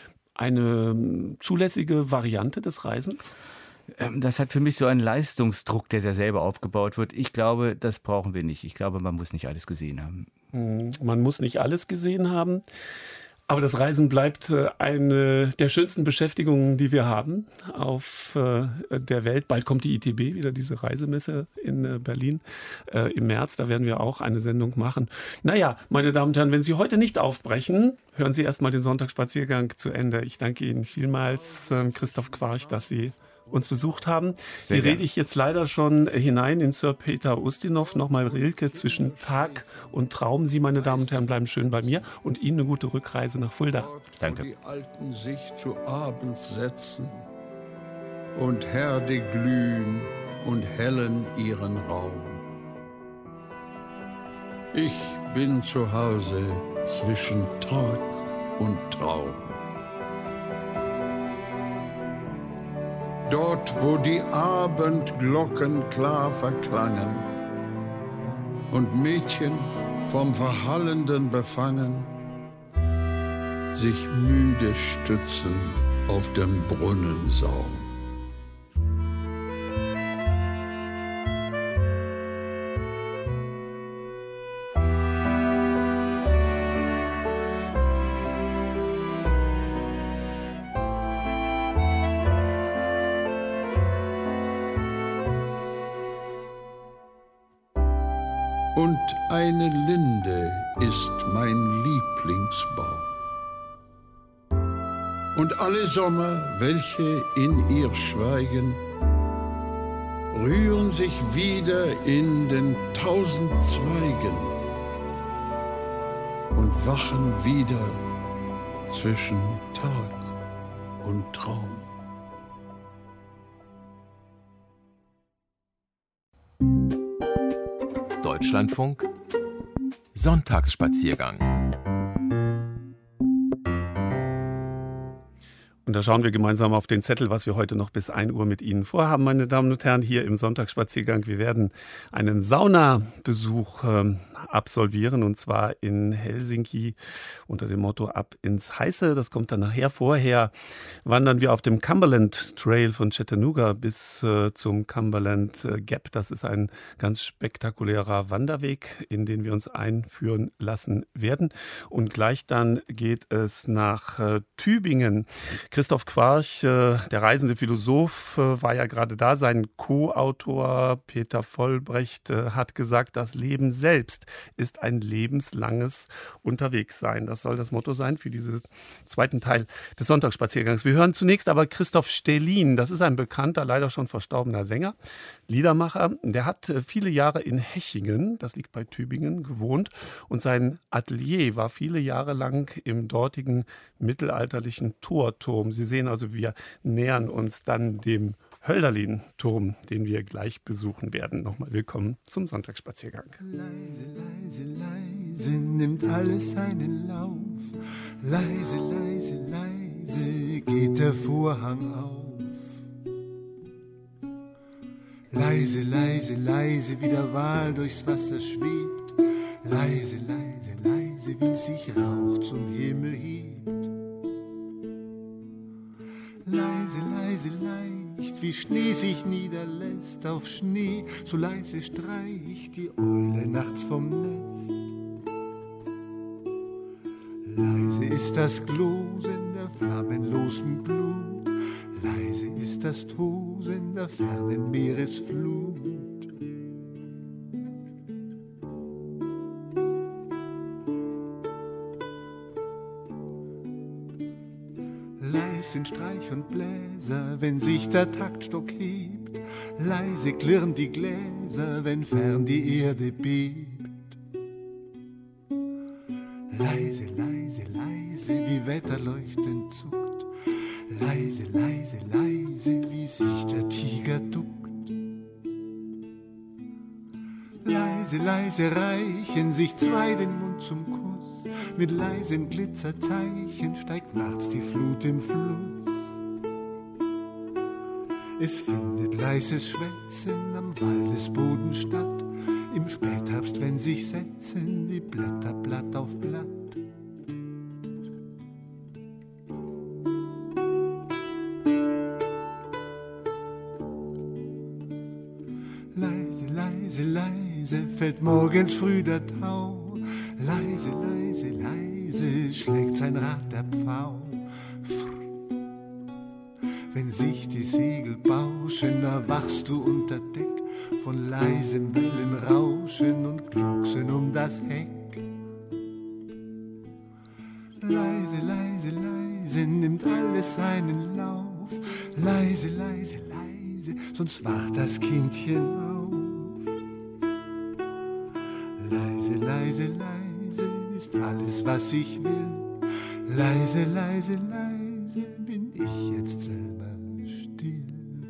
Eine zulässige Variante des Reisens? Das hat für mich so einen Leistungsdruck, der da selber aufgebaut wird. Ich glaube, das brauchen wir nicht. Ich glaube, man muss nicht alles gesehen haben. Man muss nicht alles gesehen haben. Aber das Reisen bleibt eine der schönsten Beschäftigungen, die wir haben auf der Welt. Bald kommt die I T B wieder, diese Reisemesse in Berlin im März. Da werden wir auch eine Sendung machen. Naja, meine Damen und Herren, wenn Sie heute nicht aufbrechen, hören Sie erstmal den Sonntagsspaziergang zu Ende. Ich danke Ihnen vielmals, Christoph Quarch, dass Sie uns besucht haben. Sehr Hier gern. Rede ich jetzt leider schon hinein in Sir Peter Ustinov, nochmal Rilke zwischen Tag und Traum. Sie, meine Damen und Herren, bleiben schön bei mir und Ihnen eine gute Rückreise nach Fulda. Danke. Wo die Alten sich zu Abend setzen und Herde glühen und hellen ihren Raum. Ich bin zu Hause zwischen Tag und Traum. Dort, wo die Abendglocken klar verklangen und Mädchen vom Verhallenden befangen sich müde stützen auf dem Brunnensaum. Und eine Linde ist mein Lieblingsbaum. Und alle Sommer, welche in ihr schweigen, rühren sich wieder in den tausend Zweigen und wachen wieder zwischen Tag und Traum. Deutschlandfunk Sonntagsspaziergang. Und da schauen wir gemeinsam auf den Zettel, was wir heute noch bis ein Uhr mit Ihnen vorhaben, meine Damen und Herren, hier im Sonntagsspaziergang. Wir werden einen Saunabesuch äh, absolvieren, und zwar in Helsinki unter dem Motto Ab ins Heiße. Das kommt dann nachher. Vorher wandern wir auf dem Cumberland Trail von Chattanooga bis äh, zum Cumberland Gap. Das ist ein ganz spektakulärer Wanderweg, in den wir uns einführen lassen werden. Und gleich dann geht es nach äh, Tübingen. Christoph Quarch, äh, der reisende Philosoph, äh, war ja gerade da. Sein Co-Autor Peter Vollbrecht äh, hat gesagt, das Leben selbst ist ein lebenslanges Unterwegssein. Das soll das Motto sein für diesen zweiten Teil des Sonntagsspaziergangs. Wir hören zunächst aber Christoph Stählin. Das ist ein bekannter, leider schon verstorbener Sänger, Liedermacher. Der hat viele Jahre in Hechingen, das liegt bei Tübingen, gewohnt, und sein Atelier war viele Jahre lang im dortigen mittelalterlichen Torturm. Sie sehen also, wir nähern uns dann dem Hölderlin-Turm, den wir gleich besuchen werden. Nochmal willkommen zum Sonntagsspaziergang. Leise, leise, leise nimmt alles seinen Lauf. Leise, leise, leise geht der Vorhang auf. Leise, leise, leise wie der Wal durchs Wasser schwebt. Leise, leise, leise wie sich Rauch zum Himmel hebt. Leise, leise, leicht wie Schnee sich niederlässt auf Schnee, so leise streicht die Eule nachts vom Nest. Leise ist das Glosen der flammenlosen Glut, leise ist das Tosen der fernen Meeresflut. Leis sind Streich und Bläser, wenn sich der Taktstock hebt, leise klirren die Gläser, wenn fern die Erde bebt. Leise, leise, leise, wie Wetterleuchten zuckt, leise, leise, leise, wie sich der Tiger duckt. Leise, leise reichen sich zwei den Mund zum Kuss, mit leisen Glitzerzeichen steigt nachts die Flut im Fluss. Es findet leises Schwätzen am Waldesboden statt, im Spätherbst, wenn sich setzen die Blätter Blatt auf Blatt. Leise, leise, leise fällt morgens früh der Tau. Leise, leise, leise schlägt sein Rad der Pfau. Wenn sich die Segel bauschen, da wachst du unter Deck von leisem Wellenrauschen und Glucksen um das Heck. Leise, leise, leise nimmt alles seinen Lauf. Leise, leise, leise, sonst wacht das Kindchen auf. Leise, leise, leise ist alles, was ich will. Leise, leise, leise bin ich jetzt selber still.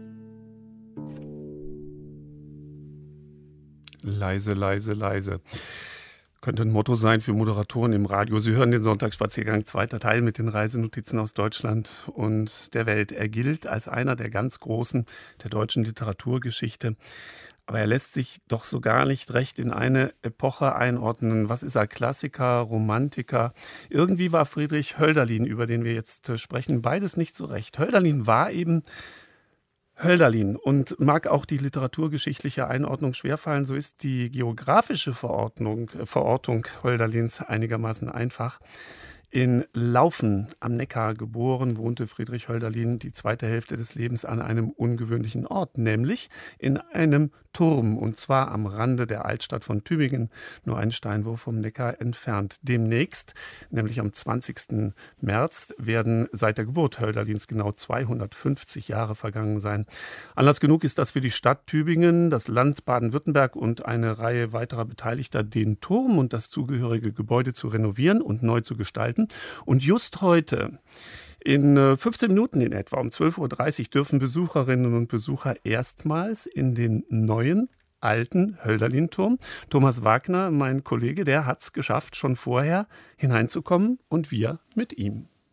Leise, leise, leise. Könnte ein Motto sein für Moderatoren im Radio. Sie hören den Sonntagsspaziergang, zweiter Teil mit den Reisenotizen aus Deutschland und der Welt. Er gilt als einer der ganz Großen der deutschen Literaturgeschichte. Aber er lässt sich doch so gar nicht recht in eine Epoche einordnen. Was ist er? Klassiker, Romantiker? Irgendwie war Friedrich Hölderlin, über den wir jetzt sprechen, beides nicht so recht. Hölderlin war eben Hölderlin und mag auch die literaturgeschichtliche Einordnung schwerfallen. So ist die geografische Verordnung, Verortung Hölderlins einigermaßen einfach. In Laufen am Neckar geboren, wohnte Friedrich Hölderlin die zweite Hälfte des Lebens an einem ungewöhnlichen Ort, nämlich in einem Turm, und zwar am Rande der Altstadt von Tübingen, nur einen Steinwurf vom Neckar entfernt. Demnächst, nämlich am zwanzigsten März, werden seit der Geburt Hölderlins genau zweihundertfünfzig Jahre vergangen sein. Anlass genug ist das für die Stadt Tübingen, das Land Baden-Württemberg und eine Reihe weiterer Beteiligter, den Turm und das zugehörige Gebäude zu renovieren und neu zu gestalten. Und just heute, in fünfzehn Minuten in etwa, um zwölf Uhr dreißig, dürfen Besucherinnen und Besucher erstmals in den neuen, alten Hölderlin-Turm. Thomas Wagner, mein Kollege, der hat es geschafft, schon vorher hineinzukommen, und wir mit ihm.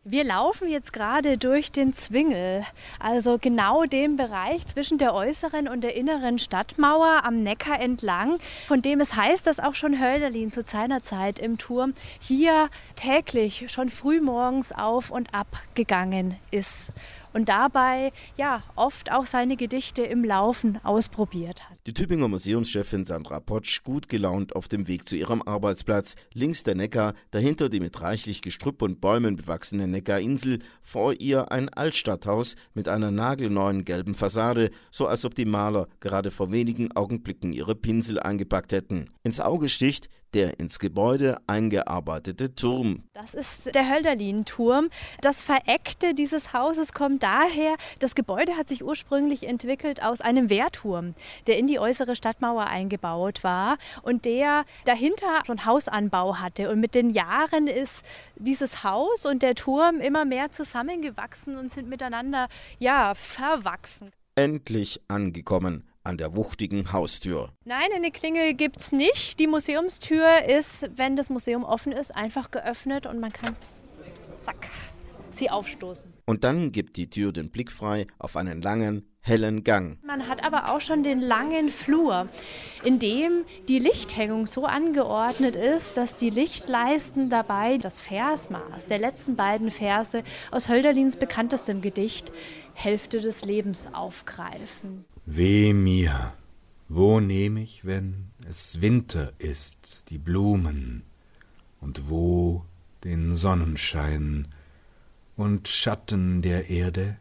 Wir laufen jetzt gerade durch den Zwingel, also genau dem Bereich zwischen der äußeren und der inneren Stadtmauer am Neckar entlang, von dem es heißt, dass auch schon Hölderlin zu seiner Zeit im Turm hier täglich schon frühmorgens auf und ab gegangen ist und dabei ja oft auch seine Gedichte im Laufen ausprobiert hat. Die Tübinger Museumschefin Sandra Potsch gut gelaunt auf dem Weg zu ihrem Arbeitsplatz. Links der Neckar, dahinter die mit reichlich Gestrüpp und Bäumen bewachsene Neckarinsel, vor ihr ein Altstadthaus mit einer nagelneuen gelben Fassade, so als ob die Maler gerade vor wenigen Augenblicken ihre Pinsel eingepackt hätten. Ins Auge sticht der ins Gebäude eingearbeitete Turm. Das ist der Hölderlin-Turm. Das Vereckte dieses Hauses kommt daher, das Gebäude hat sich ursprünglich entwickelt aus einem Wehrturm, der in die äußere Stadtmauer eingebaut war und der dahinter schon Hausanbau hatte. Und mit den Jahren ist dieses Haus und der Turm immer mehr zusammengewachsen und sind miteinander ja, verwachsen. Endlich angekommen an der wuchtigen Haustür. Nein, eine Klingel gibt's nicht. Die Museumstür ist, wenn das Museum offen ist, einfach geöffnet und man kann zack, sie aufstoßen. Und dann gibt die Tür den Blick frei auf einen langen, hellen Gang. Man hat aber auch schon den langen Flur, in dem die Lichthängung so angeordnet ist, dass die Lichtleisten dabei das Versmaß der letzten beiden Verse aus Hölderlins bekanntestem Gedicht Hälfte des Lebens aufgreifen. Weh mir, wo nehm ich, wenn es Winter ist, die Blumen, und wo den Sonnenschein und Schatten der Erde?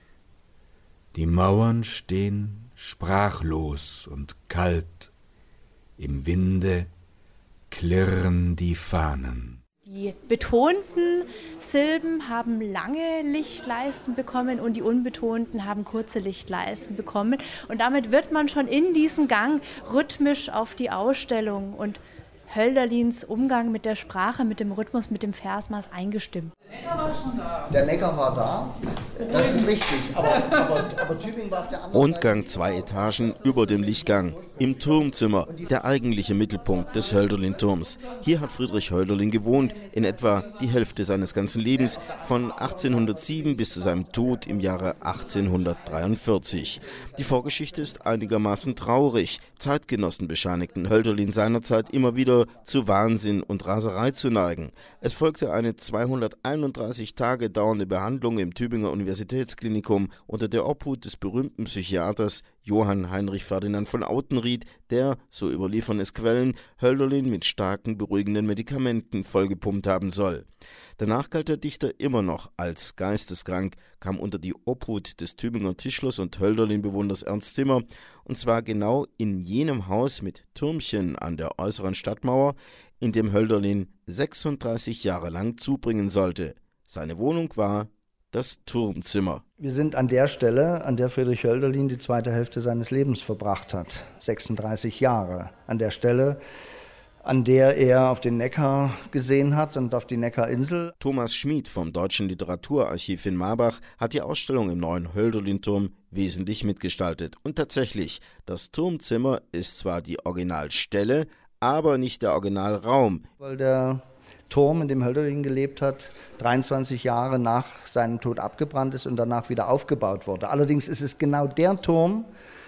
Die Mauern stehen sprachlos und kalt, im Winde klirren die Fahnen. Die betonten Silben haben lange Lichtleisten bekommen und die unbetonten haben kurze Lichtleisten bekommen. Und damit wird man schon in diesem Gang rhythmisch auf die Ausstellung und Hölderlins Umgang mit der Sprache, mit dem Rhythmus, mit dem Versmaß eingestimmt. Der Neckar war schon da. Der Neckar war da, das ist richtig, aber, aber, aber Tübingen war auf der anderen Rundgang Seite. zwei Etagen über dem Lichtgang, im Turmzimmer, der eigentliche Mittelpunkt des Hölderlin-Turms. Hier hat Friedrich Hölderlin gewohnt, in etwa die Hälfte seines ganzen Lebens, von achtzehnhundertsieben bis zu seinem Tod im Jahre achtzehnhundertdreiundvierzig. Die Vorgeschichte ist einigermaßen traurig. Zeitgenossen bescheinigten Hölderlin seinerzeit immer wieder zu Wahnsinn und Raserei zu neigen. Es folgte eine zweihunderteinunddreißig Tage dauernde Behandlung im Tübinger Universitätsklinikum unter der Obhut des berühmten Psychiaters Johann Heinrich Ferdinand von Autenrieth, der, so überliefern es Quellen, Hölderlin mit starken beruhigenden Medikamenten vollgepumpt haben soll. Danach galt der Dichter immer noch als geisteskrank, kam unter die Obhut des Tübinger Tischlers und Hölderlin-Bewunders Ernst Zimmer, und zwar genau in jenem Haus mit Türmchen an der äußeren Stadtmauer, in dem Hölderlin sechsunddreißig Jahre lang zubringen sollte. Seine Wohnung war das Turmzimmer. Wir sind an der Stelle, an der Friedrich Hölderlin die zweite Hälfte seines Lebens verbracht hat, sechsunddreißig Jahre. An der Stelle, an der er auf den Neckar gesehen hat und auf die Neckarinsel. Thomas Schmid vom Deutschen Literaturarchiv in Marbach hat die Ausstellung im neuen Hölderlin-Turm wesentlich mitgestaltet. Und tatsächlich, das Turmzimmer ist zwar die Originalstelle, aber nicht der Originalraum. Weil der Turm, in dem Hölderlin gelebt hat, dreiundzwanzig Jahre nach seinem Tod abgebrannt ist und danach wieder aufgebaut wurde. Allerdings ist es genau der Turm,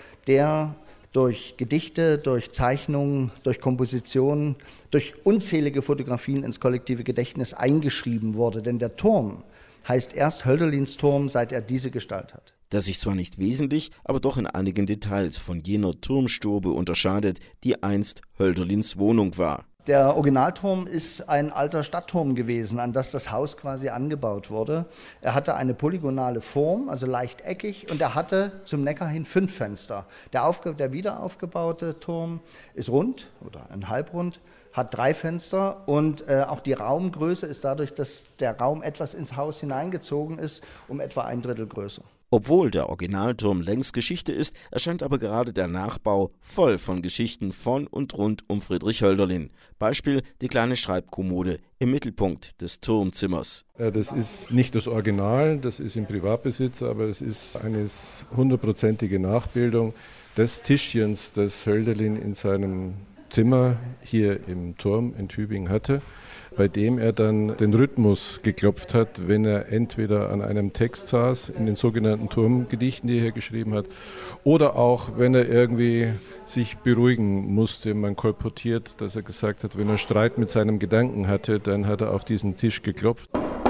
der durch Gedichte, durch Zeichnungen, durch Kompositionen, durch unzählige Fotografien ins kollektive Gedächtnis eingeschrieben wurde. Denn der Turm heißt erst Hölderlins Turm, seit er diese Gestalt hat. Der sich zwar nicht wesentlich, aber doch in einigen Details von jener Turmstube unterscheidet, die einst Hölderlins Wohnung war. Der Originalturm ist ein alter Stadtturm gewesen, an das das Haus quasi angebaut wurde. Er hatte eine polygonale Form, also leicht eckig, und er hatte zum Neckar hin fünf Fenster. Der, aufge- der wieder aufgebaute Turm ist rund oder ein Halbrund, hat drei Fenster und äh, auch die Raumgröße ist dadurch, dass der Raum etwas ins Haus hineingezogen ist, um etwa ein Drittel größer. Obwohl der Originalturm längst Geschichte ist, erscheint aber gerade der Nachbau voll von Geschichten von und rund um Friedrich Hölderlin. Beispiel die kleine Schreibkommode im Mittelpunkt des Turmzimmers. Das ist nicht das Original, das ist im Privatbesitz, aber es ist eine hundertprozentige Nachbildung des Tischchens, das Hölderlin in seinem Zimmer hier im Turm in Tübingen hatte. bei dem er dann den Rhythmus geklopft hat, wenn er entweder an einem Text saß, in den sogenannten Turmgedichten, die er geschrieben hat, oder auch, wenn er irgendwie sich beruhigen musste. Man kolportiert, dass er gesagt hat, wenn er Streit mit seinem Gedanken hatte, dann hat er auf diesen Tisch geklopft.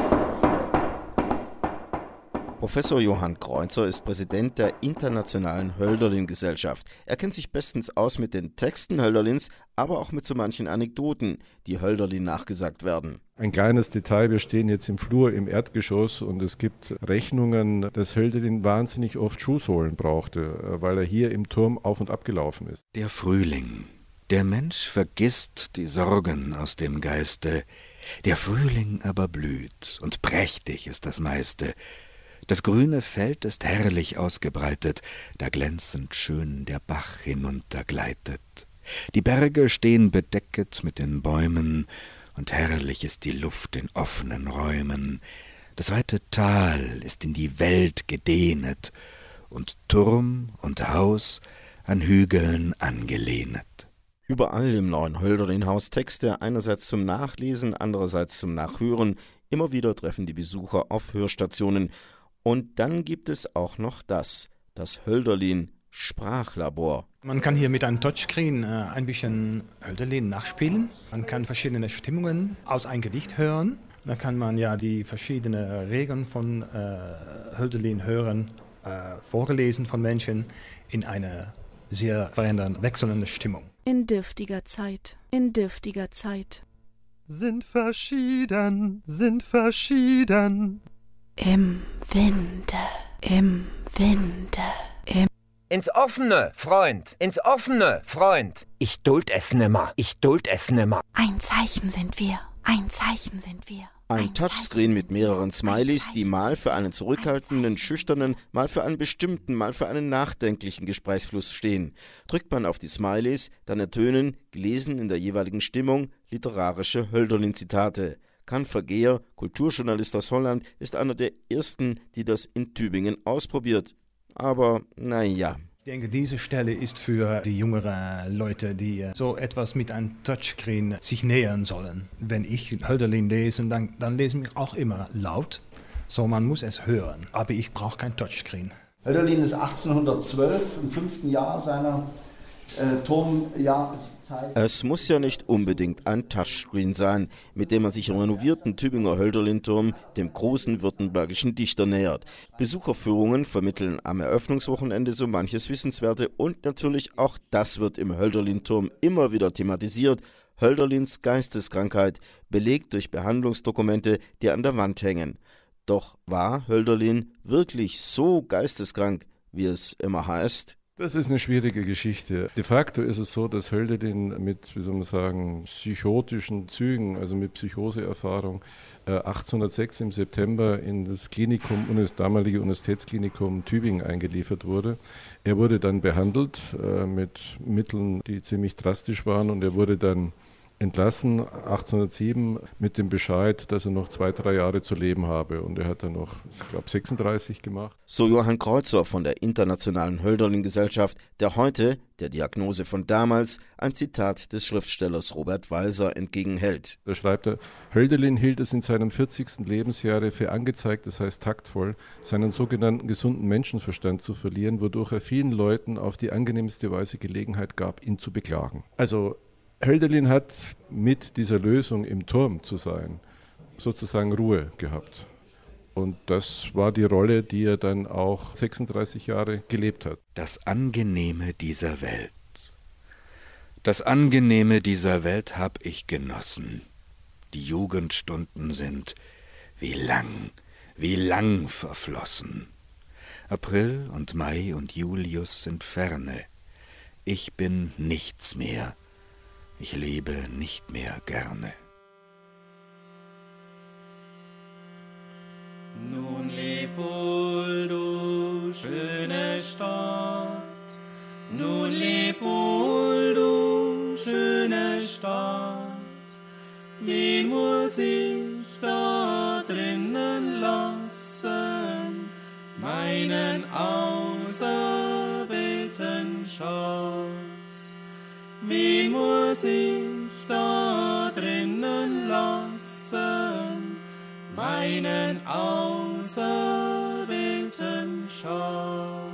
Professor Johann Kreuzer ist Präsident der Internationalen Hölderlin-Gesellschaft. Er kennt sich bestens aus mit den Texten Hölderlins, aber auch mit so manchen Anekdoten, die Hölderlin nachgesagt werden. Ein kleines Detail, wir stehen jetzt im Flur im Erdgeschoss und es gibt Rechnungen, dass Hölderlin wahnsinnig oft Schuhsohlen brauchte, weil er hier im Turm auf und ab gelaufen ist. Der Frühling. Der Mensch vergisst die Sorgen aus dem Geiste. Der Frühling aber blüht und prächtig ist das meiste. Das grüne Feld ist herrlich ausgebreitet, da glänzend schön der Bach hinuntergleitet. Die Berge stehen bedecket mit den Bäumen, und herrlich ist die Luft in offenen Räumen. Das weite Tal ist in die Welt gedehnet, und Turm und Haus an Hügeln angelehnet. Überall im neuen Hölderlin-Haus Texte, einerseits zum Nachlesen, andererseits zum Nachhören. Immer wieder treffen die Besucher auf Hörstationen. Und dann gibt es auch noch das, das Hölderlin Sprachlabor. Man kann hier mit einem Touchscreen äh, ein bisschen Hölderlin nachspielen. Man kann verschiedene Stimmungen aus einem Gedicht hören. Da kann man ja die verschiedenen Regeln von äh, Hölderlin hören, äh, vorgelesen von Menschen in einer sehr verändernden, wechselnden Stimmung. In dürftiger Zeit, in dürftiger Zeit. Sind verschieden, sind verschieden. Im Winde, im Winde, im... Ins Offene, Freund, ins Offene, Freund. Ich duld es nimmer, ich duld es nimmer. Ein Zeichen sind wir, ein Zeichen sind wir. Ein Touchscreen mit mehreren Smileys, die mal für einen zurückhaltenden, schüchternen, mal für einen bestimmten, mal für einen nachdenklichen Gesprächsfluss stehen. Drückt man auf die Smileys, dann ertönen, gelesen in der jeweiligen Stimmung, literarische Hölderlin-Zitate. Kan Vergeer, Kulturjournalist aus Holland, ist einer der ersten, die das in Tübingen ausprobiert. Aber naja. Ich denke, diese Stelle ist für die jüngeren Leute, die so etwas mit einem Touchscreen sich nähern sollen. Wenn ich Hölderlin lese, dann, dann lese ich auch immer laut. So, man muss es hören. Aber ich brauche kein Touchscreen. Hölderlin ist achtzehnhundertzwölf, im fünften Jahr seiner äh, Turmjahrzeit. Es muss ja nicht unbedingt ein Touchscreen sein, mit dem man sich im renovierten Tübinger Hölderlin-Turm dem großen württembergischen Dichter nähert. Besucherführungen vermitteln am Eröffnungswochenende so manches Wissenswerte und natürlich auch das wird im Hölderlin-Turm immer wieder thematisiert. Hölderlins Geisteskrankheit, belegt durch Behandlungsdokumente, die an der Wand hängen. Doch war Hölderlin wirklich so geisteskrank, wie es immer heißt? Das ist eine schwierige Geschichte. De facto ist es so, dass Hölderlin mit, wie soll man sagen, psychotischen Zügen, also mit Psychoseerfahrung, achtzehnhundertsechs im September in das Klinikum, das damalige Universitätsklinikum Tübingen eingeliefert wurde. Er wurde dann behandelt äh, mit Mitteln, die ziemlich drastisch waren und er wurde dann entlassen, achtzehnhundertsieben, mit dem Bescheid, dass er noch zwei, drei Jahre zu leben habe. Und er hat dann noch, ich glaube, sechsunddreißig gemacht. So Johann Kreuzer von der Internationalen Hölderlin-Gesellschaft, der heute, der Diagnose von damals, ein Zitat des Schriftstellers Robert Walser entgegenhält. Da schreibt er, Hölderlin hielt es in seinem vierzigsten Lebensjahre für angezeigt, das heißt taktvoll, seinen sogenannten gesunden Menschenverstand zu verlieren, wodurch er vielen Leuten auf die angenehmste Weise Gelegenheit gab, ihn zu beklagen. Also Hölderlin hat mit dieser Lösung im Turm zu sein, sozusagen Ruhe gehabt. Und das war die Rolle, die er dann auch sechsunddreißig Jahre gelebt hat. Das Angenehme dieser Welt. Das Angenehme dieser Welt hab ich genossen. Die Jugendstunden sind wie lang, wie lang verflossen. April und Mai und Julius sind ferne. Ich bin nichts mehr. Ich lebe nicht mehr gerne. Nun leb wohl, du schöne Stadt, nun leb wohl, du schöne Stadt. Wen muss ich da drinnen lassen, meinen auserwählten Schatz? Wen muss ich da drinnen lassen? meinen auserwählten Schatz.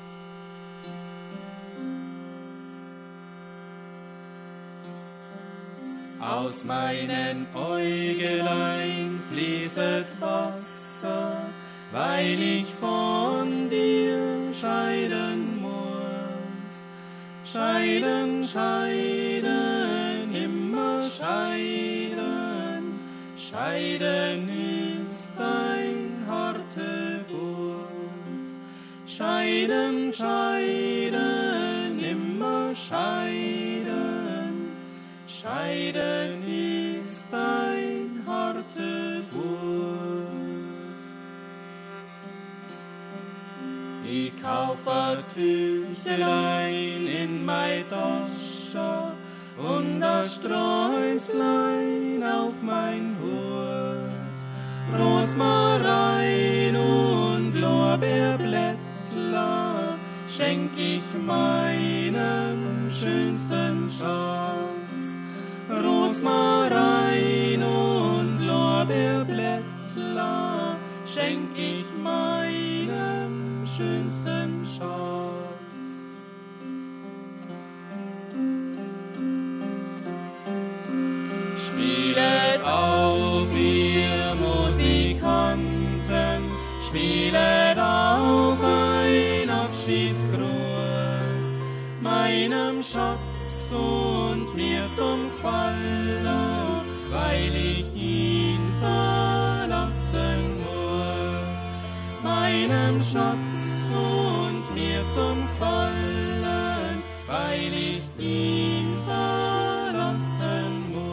Aus meinen Äugelein fließet Wasser, weil ich von dir scheiden muss. Scheiden, scheiden, immer scheiden, scheiden ist ein harter Guss. Scheiden, scheiden, immer scheiden, scheiden ist ein harter Guss. Ich kauf a Tüchlein in mei Tasche und a Sträuslein auf mein Hut. Rosmarin und Lorbeerblättler schenk ich meinem schönsten Schatz. Rosmarin und Lorbeerblättler schenk ich meinem schönsten Schatz. Spielet auf, ihr Musikanten, spielet auf ein Abschiedsgruß meinem Schatz und mir zum Falle, weil ich ihn verlassen muss. Meinem Schatz und mir zum Fallen, weil ich ihn verlassen muss.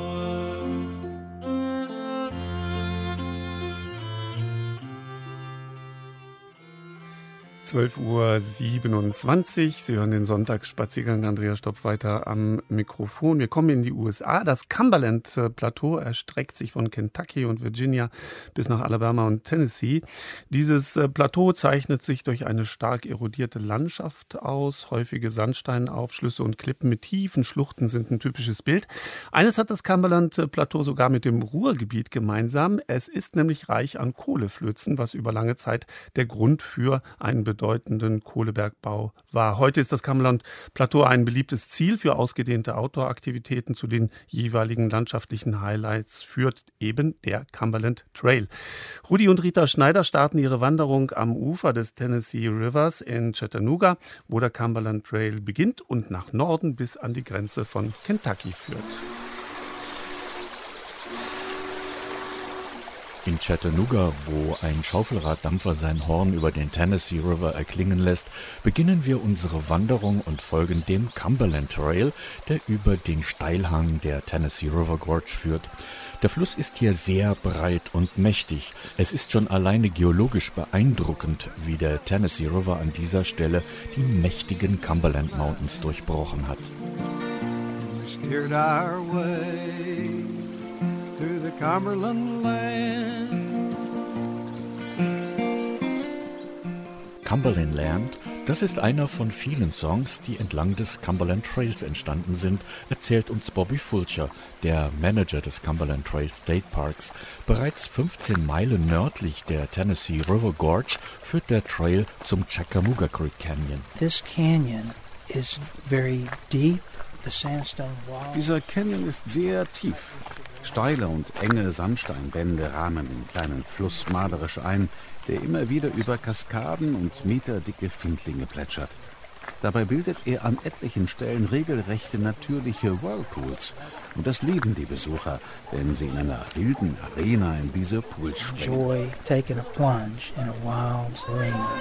zwölf Uhr siebenundzwanzig. Sie hören den Sonntagsspaziergang. Andreas Stopf weiter am Mikrofon. Wir kommen in die U S A. Das Cumberland-Plateau erstreckt sich von Kentucky und Virginia bis nach Alabama und Tennessee. Dieses Plateau zeichnet sich durch eine stark erodierte Landschaft aus. Häufige Sandsteinaufschlüsse und Klippen mit tiefen Schluchten sind ein typisches Bild. Eines hat das Cumberland-Plateau sogar mit dem Ruhrgebiet gemeinsam. Es ist nämlich reich an Kohleflözen, was über lange Zeit der Grund für einen bedeutenden Kohlebergbau war. Heute ist das Cumberland-Plateau ein beliebtes Ziel für ausgedehnte Outdoor-Aktivitäten. Zu den jeweiligen landschaftlichen Highlights führt eben der Cumberland Trail. Rudi und Rita Schneider starten ihre Wanderung am Ufer des Tennessee Rivers in Chattanooga, wo der Cumberland Trail beginnt und nach Norden bis an die Grenze von Kentucky führt. In Chattanooga, wo ein Schaufelraddampfer sein Horn über den Tennessee River erklingen lässt, beginnen wir unsere Wanderung und folgen dem Cumberland Trail, der über den Steilhang der Tennessee River Gorge führt. Der Fluss ist hier sehr breit und mächtig. Es ist schon alleine geologisch beeindruckend, wie der Tennessee River an dieser Stelle die mächtigen Cumberland Mountains durchbrochen hat. We steered our way through the Cumberland land. Cumberland Land, das ist einer von vielen Songs, die entlang des Cumberland Trails entstanden sind, erzählt uns Bobby Fulcher, der Manager des Cumberland Trail State Parks. Bereits fünfzehn Meilen nördlich der Tennessee River Gorge führt der Trail zum Chickamauga Creek Canyon. This canyon is very deep. The sandstone wall. Dieser Canyon ist sehr tief. Steile und enge Sandsteinwände rahmen den kleinen Fluss malerisch ein, der immer wieder über Kaskaden und meterdicke Findlinge plätschert. Dabei bildet er an etlichen Stellen regelrechte natürliche Whirlpools. Und das lieben die Besucher, wenn sie in einer wilden Arena in diese Pools springen. Enjoy taking a plunge in a wild arena.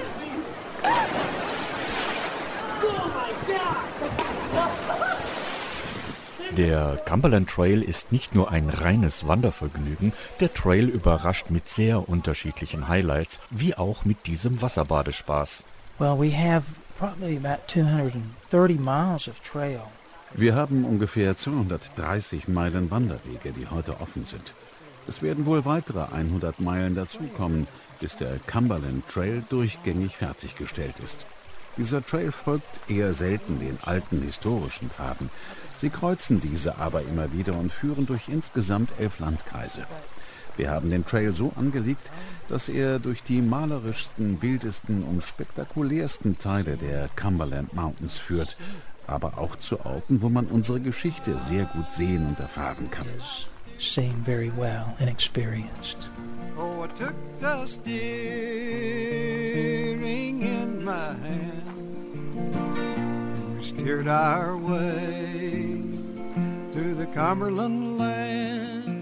Der Cumberland Trail ist nicht nur ein reines Wandervergnügen, der Trail überrascht mit sehr unterschiedlichen Highlights, wie auch mit diesem Wasserbadespaß. Well, we have probably about two hundred thirty miles of trail. Wir haben ungefähr zweihundertdreißig Meilen Wanderwege, die heute offen sind. Es werden wohl weitere hundert Meilen dazukommen, bis der Cumberland Trail durchgängig fertiggestellt ist. Dieser Trail folgt eher selten den alten historischen Pfaden. Sie kreuzen diese aber immer wieder und führen durch insgesamt elf Landkreise. Wir haben den Trail so angelegt, dass er durch die malerischsten, wildesten und spektakulärsten Teile der Cumberland Mountains führt, aber auch zu Orten, wo man unsere Geschichte sehr gut sehen und erfahren kann. Seen very well and experienced. Oh, I took the steering in my hand. We steered our way through the Cumberland land.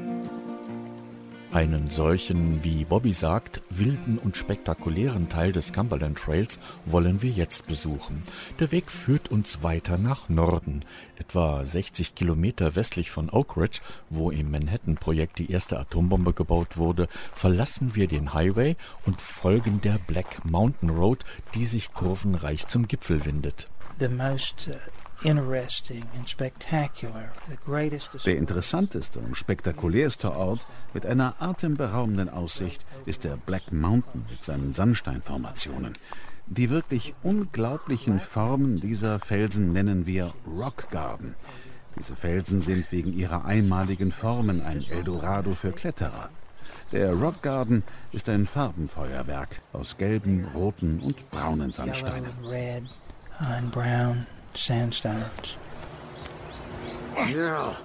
Einen solchen, wie Bobby sagt, wilden und spektakulären Teil des Cumberland Trails wollen wir jetzt besuchen. Der Weg führt uns weiter nach Norden. Etwa sechzig Kilometer westlich von Oak Ridge, wo im Manhattan-Projekt die erste Atombombe gebaut wurde, verlassen wir den Highway und folgen der Black Mountain Road, die sich kurvenreich zum Gipfel windet. The most uh, interesting and spectacular, the greatest. Der interessanteste und spektakulärste Ort mit einer atemberaubenden Aussicht ist der Black Mountain mit seinen Sandsteinformationen. Die wirklich unglaublichen Formen dieser Felsen nennen wir Rock Garden. Diese Felsen sind wegen ihrer einmaligen Formen ein Eldorado für Kletterer. Der Rock Garden ist ein Farbenfeuerwerk aus gelben, roten und braunen Sandsteinen. Yellow, red, and brown sandstones. Yeah.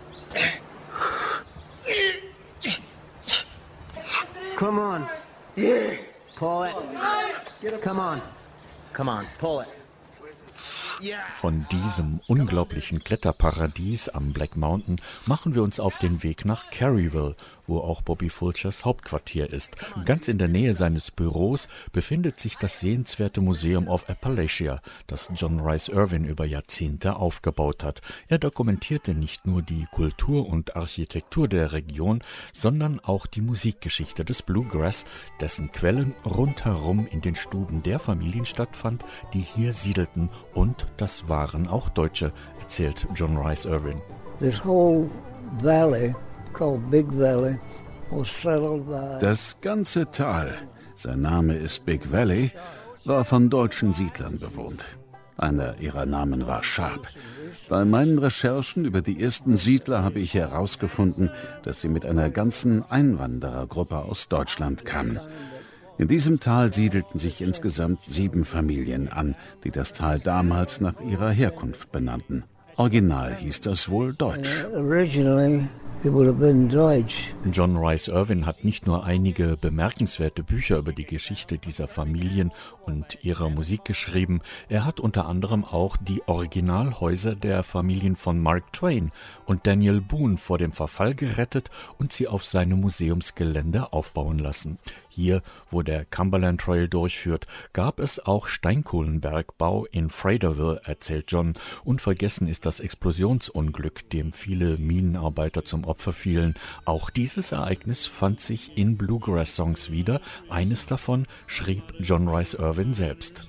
Come on. Yeah. Pull it. Come on. Come on, pull it. Von diesem unglaublichen Kletterparadies am Black Mountain machen wir uns auf den Weg nach Caryville, wo auch Bobby Fulchers Hauptquartier ist. Ganz in der Nähe seines Büros befindet sich das sehenswerte Museum of Appalachia, das John Rice Irvin über Jahrzehnte aufgebaut hat. Er dokumentierte nicht nur die Kultur und Architektur der Region, sondern auch die Musikgeschichte des Bluegrass, dessen Quellen rundherum in den Stuben der Familien stattfand, die hier siedelten, und das waren auch Deutsche, erzählt John Rice Irvin. This whole valley called Big Valley was settled by... Das ganze Tal, sein Name ist Big Valley, war von deutschen Siedlern bewohnt. Einer ihrer Namen war Sharp. Bei meinen Recherchen über die ersten Siedler habe ich herausgefunden, dass sie mit einer ganzen Einwanderergruppe aus Deutschland kamen. In diesem Tal siedelten sich insgesamt sieben Familien an, die das Tal damals nach ihrer Herkunft benannten. Original hieß das wohl Deutsch. Originally it would have been Deutsch. John Rice Irvin hat nicht nur einige bemerkenswerte Bücher über die Geschichte dieser Familien und ihrer Musik geschrieben, er hat unter anderem auch die Originalhäuser der Familien von Mark Twain und Daniel Boone vor dem Verfall gerettet und sie auf seinem Museumsgelände aufbauen lassen. Hier, wo der Cumberland Trail durchführt, gab es auch Steinkohlenbergbau in Fraterville, erzählt John. Unvergessen ist das Explosionsunglück, dem viele Minenarbeiter zum Opfer fielen. Auch dieses Ereignis fand sich in Bluegrass-Songs wieder. Eines davon schrieb John Rice Irvin selbst.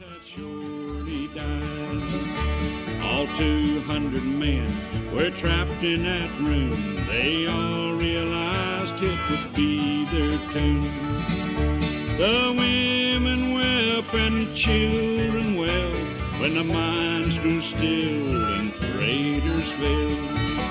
All two hundred men were trapped in that room. They all realized it would be their tomb. The women wept and the children wailed when the mines grew still and freighters failed.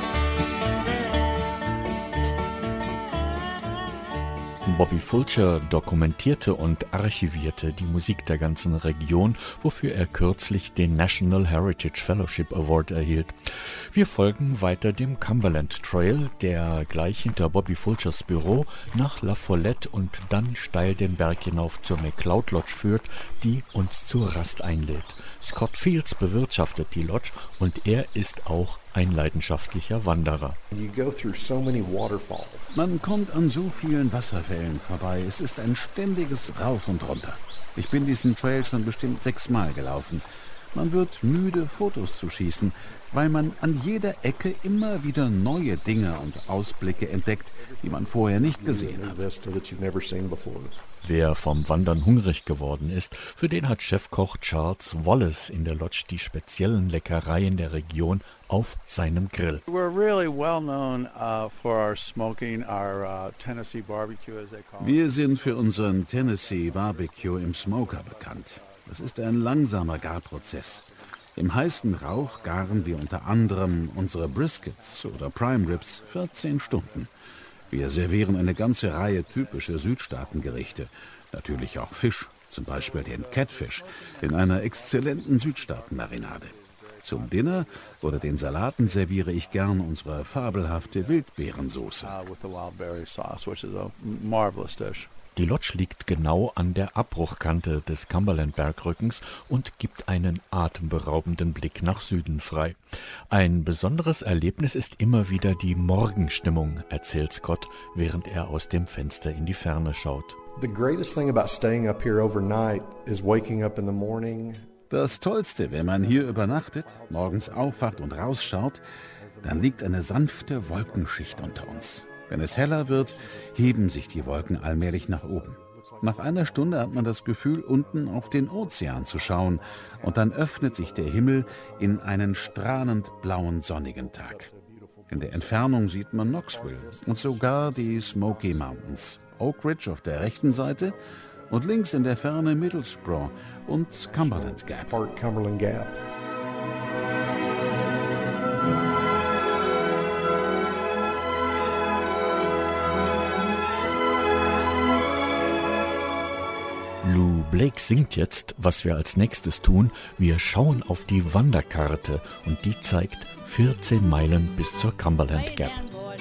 Bobby Fulcher dokumentierte und archivierte die Musik der ganzen Region, wofür er kürzlich den National Heritage Fellowship Award erhielt. Wir folgen weiter dem Cumberland Trail, der gleich hinter Bobby Fulchers Büro nach La Follette und dann steil den Berg hinauf zur McLeod Lodge führt, die uns zur Rast einlädt. Scott Fields bewirtschaftet die Lodge und er ist auch ein leidenschaftlicher Wanderer. Man kommt an so vielen Wasserfällen vorbei. Es ist ein ständiges Rauf und Runter. Ich bin diesen Trail schon bestimmt sechsmal gelaufen. Man wird müde, Fotos zu schießen, weil man an jeder Ecke immer wieder neue Dinge und Ausblicke entdeckt, die man vorher nicht gesehen hat. Wer vom Wandern hungrig geworden ist, für den hat Chefkoch Charles Wallace in der Lodge die speziellen Leckereien der Region auf seinem Grill. Wir sind für unseren Tennessee Barbecue im Smoker bekannt. Das ist ein langsamer Garprozess. Im heißen Rauch garen wir unter anderem unsere Briskets oder Prime Ribs vierzehn Stunden. Wir servieren eine ganze Reihe typischer Südstaatengerichte. Natürlich auch Fisch, zum Beispiel den Catfish, in einer exzellenten Südstaatenmarinade. Zum Dinner oder den Salaten serviere ich gern unsere fabelhafte Wildbeerensoße. Die Lodge liegt genau an der Abbruchkante des Cumberland-Bergrückens und gibt einen atemberaubenden Blick nach Süden frei. Ein besonderes Erlebnis ist immer wieder die Morgenstimmung, erzählt Scott, während er aus dem Fenster in die Ferne schaut. Das Tollste, wenn man hier übernachtet, morgens aufwacht und rausschaut, dann liegt eine sanfte Wolkenschicht unter uns. Wenn es heller wird, heben sich die Wolken allmählich nach oben. Nach einer Stunde hat man das Gefühl, unten auf den Ozean zu schauen, und dann öffnet sich der Himmel in einen strahlend blauen, sonnigen Tag. In der Entfernung sieht man Knoxville und sogar die Smoky Mountains, Oak Ridge auf der rechten Seite und links in der Ferne Middlesbrough und Cumberland Gap. Cumberland Gap. Lou Blake singt jetzt, was wir als nächstes tun. Wir schauen auf die Wanderkarte und die zeigt vierzehn Meilen bis zur Cumberland Gap.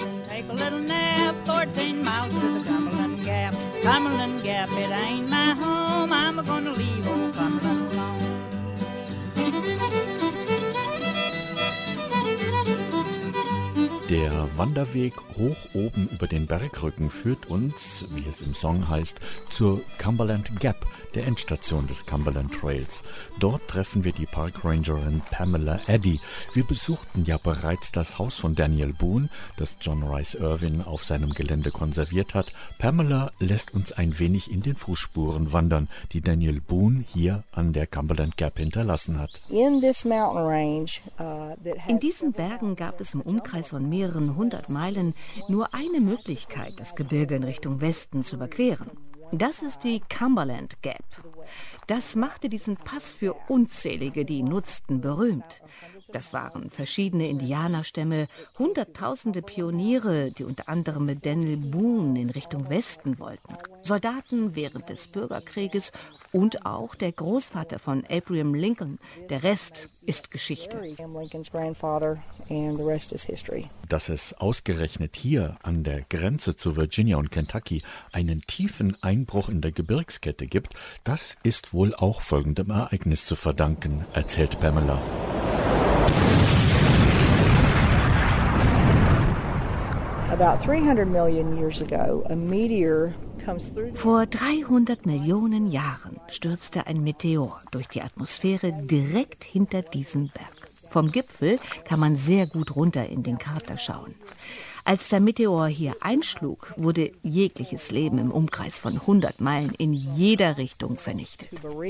Cumberland Gap, it ain't my home, I'm gonna leave old Cumberland alone. Der Wanderweg hoch oben über den Bergrücken führt uns, wie es im Song heißt, zur Cumberland Gap, der Endstation des Cumberland Trails. Dort treffen wir die Parkrangerin Pamela Eddy. Wir besuchten ja bereits das Haus von Daniel Boone, das John Rice Irwin auf seinem Gelände konserviert hat. Pamela lässt uns ein wenig in den Fußspuren wandern, die Daniel Boone hier an der Cumberland Gap hinterlassen hat. In diesen Bergen gab es im Umkreis von mehreren hundert Meilen nur eine Möglichkeit, das Gebirge in Richtung Westen zu überqueren. Das ist die Cumberland Gap. Das machte diesen Pass für unzählige, die ihn nutzten, berühmt. Das waren verschiedene Indianerstämme, hunderttausende Pioniere, die unter anderem mit Daniel Boone in Richtung Westen wollten. Soldaten während des Bürgerkrieges und auch der Großvater von Abraham Lincoln. Der Rest ist Geschichte. Dass es ausgerechnet hier an der Grenze zu Virginia und Kentucky einen tiefen Einbruch in der Gebirgskette gibt, das ist wohl auch folgendem Ereignis zu verdanken, erzählt Pamela. About three hundred million years ago, a meteor Vor dreihundert Millionen Jahren stürzte ein Meteor durch die Atmosphäre direkt hinter diesem Berg. Vom Gipfel kann man sehr gut runter in den Krater schauen. Als der Meteor hier einschlug, wurde jegliches Leben im Umkreis von hundert Meilen in jeder Richtung vernichtet.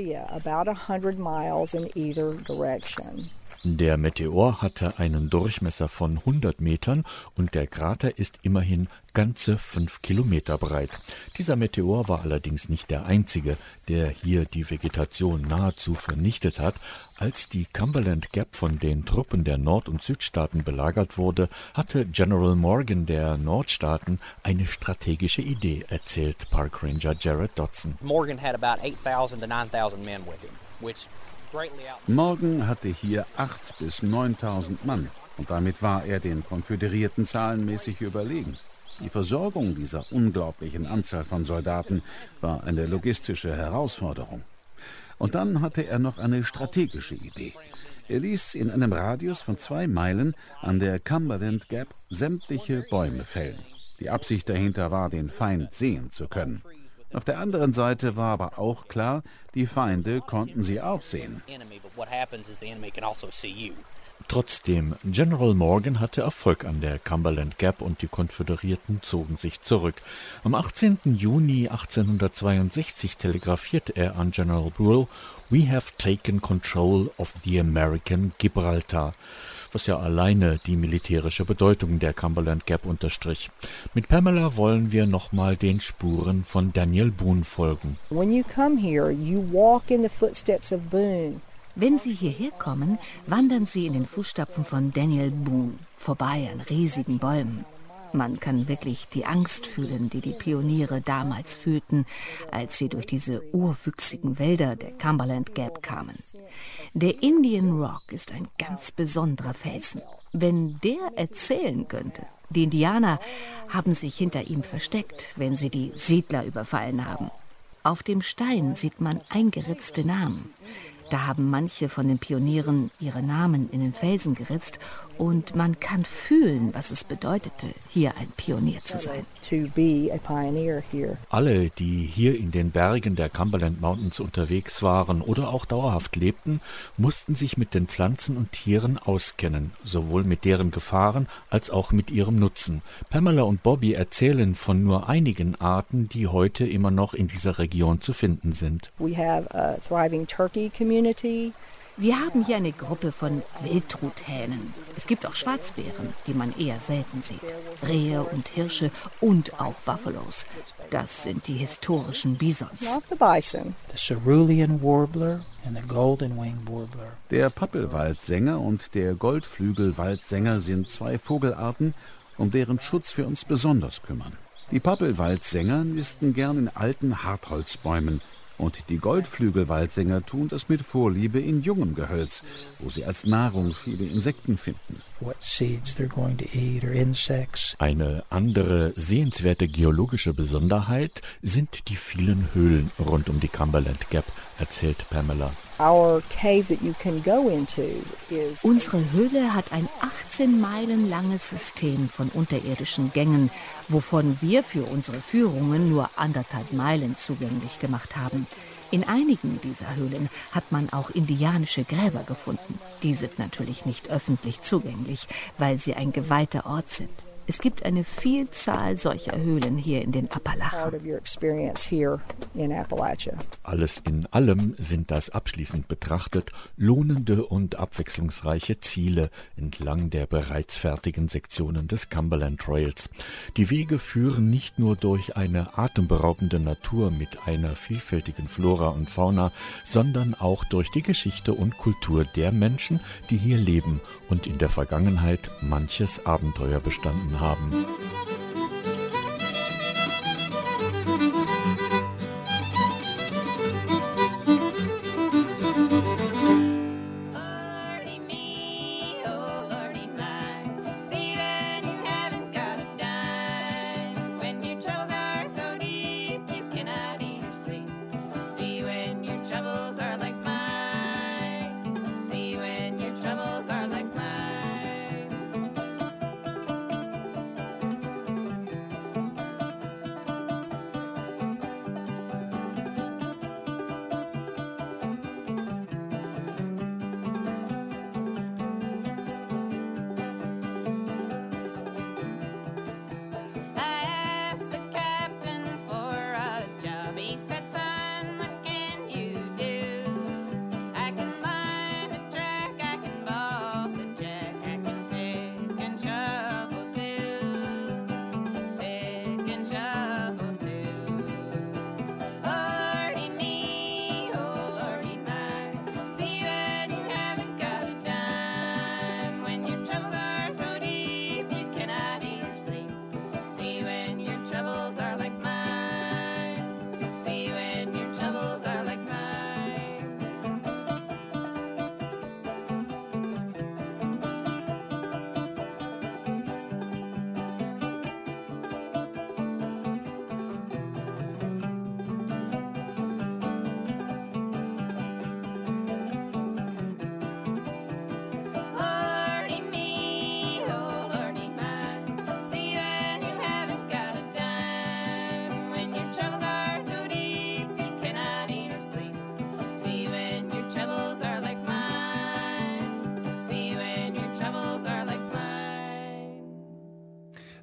Der Meteor hatte einen Durchmesser von hundert Metern und der Krater ist immerhin ganze fünf Kilometer breit. Dieser Meteor war allerdings nicht der einzige, der hier die Vegetation nahezu vernichtet hat. Als die Cumberland Gap von den Truppen der Nord- und Südstaaten belagert wurde, hatte General Morgan der Nordstaaten eine strategische Idee, erzählt Parkranger Jared Dodson. Morgan had about eight thousand to nine thousand men with him, which Morgan hatte hier achttausend bis neuntausend Mann und damit war er den Konföderierten zahlenmäßig überlegen. Die Versorgung dieser unglaublichen Anzahl von Soldaten war eine logistische Herausforderung. Und dann hatte er noch eine strategische Idee. Er ließ in einem Radius von zwei Meilen an der Cumberland Gap sämtliche Bäume fällen. Die Absicht dahinter war, den Feind sehen zu können. Auf der anderen Seite war aber auch klar, die Feinde konnten sie auch sehen. Trotzdem, General Morgan hatte Erfolg an der Cumberland Gap und die Konföderierten zogen sich zurück. Am achtzehnten Juni achtzehnhundertzweiundsechzig telegrafierte er an General Buell: "We have taken control of the American Gibraltar." was ja alleine die militärische Bedeutung der Cumberland Gap unterstrich. Mit Pamela wollen wir nochmal den Spuren von Daniel Boone folgen. When you come here, you walk in the footsteps of Boone. Wenn Sie hierher kommen, wandern Sie in den Fußstapfen von Daniel Boone, vorbei an riesigen Bäumen. Man kann wirklich die Angst fühlen, die die Pioniere damals fühlten, als sie durch diese urwüchsigen Wälder der Cumberland Gap kamen. Der Indian Rock ist ein ganz besonderer Felsen. Wenn der erzählen könnte, die Indianer haben sich hinter ihm versteckt, wenn sie die Siedler überfallen haben. Auf dem Stein sieht man eingeritzte Namen. Da haben manche von den Pionieren ihre Namen in den Felsen geritzt und man kann fühlen, was es bedeutete, hier ein Pionier zu sein. Alle, die hier in den Bergen der Cumberland Mountains unterwegs waren oder auch dauerhaft lebten, mussten sich mit den Pflanzen und Tieren auskennen, sowohl mit deren Gefahren als auch mit ihrem Nutzen. Pamela und Bobby erzählen von nur einigen Arten, die heute immer noch in dieser Region zu finden sind. We have a thriving turkey community. Wir haben hier eine Gruppe von Wildtruthähnen. Es gibt auch Schwarzbären, die man eher selten sieht. Rehe und Hirsche und auch Buffalos. Das sind die historischen Bisons. The cerulean warbler and the golden winged warbler. Der Pappelwaldsänger und der Goldflügelwaldsänger sind zwei Vogelarten, um deren Schutz wir uns besonders kümmern. Die Pappelwaldsänger nisten gern in alten Hartholzbäumen. Und die Goldflügelwaldsänger tun das mit Vorliebe in jungem Gehölz, wo sie als Nahrung viele Insekten finden. Eine andere sehenswerte geologische Besonderheit sind die vielen Höhlen rund um die Cumberland Gap, erzählt Pamela. Our cave that you can go into is Unsere Höhle hat ein achtzehn Meilen langes System von unterirdischen Gängen, wovon wir für unsere Führungen nur anderthalb Meilen zugänglich gemacht haben. In einigen dieser Höhlen hat man auch indianische Gräber gefunden. Die sind natürlich nicht öffentlich zugänglich, weil sie ein geweihter Ort sind. Es gibt eine Vielzahl solcher Höhlen hier in den Appalachen. Alles in allem sind das abschließend betrachtet lohnende und abwechslungsreiche Ziele entlang der bereits fertigen Sektionen des Cumberland Trails. Die Wege führen nicht nur durch eine atemberaubende Natur mit einer vielfältigen Flora und Fauna, sondern auch durch die Geschichte und Kultur der Menschen, die hier leben und in der Vergangenheit manches Abenteuer bestanden haben. haben.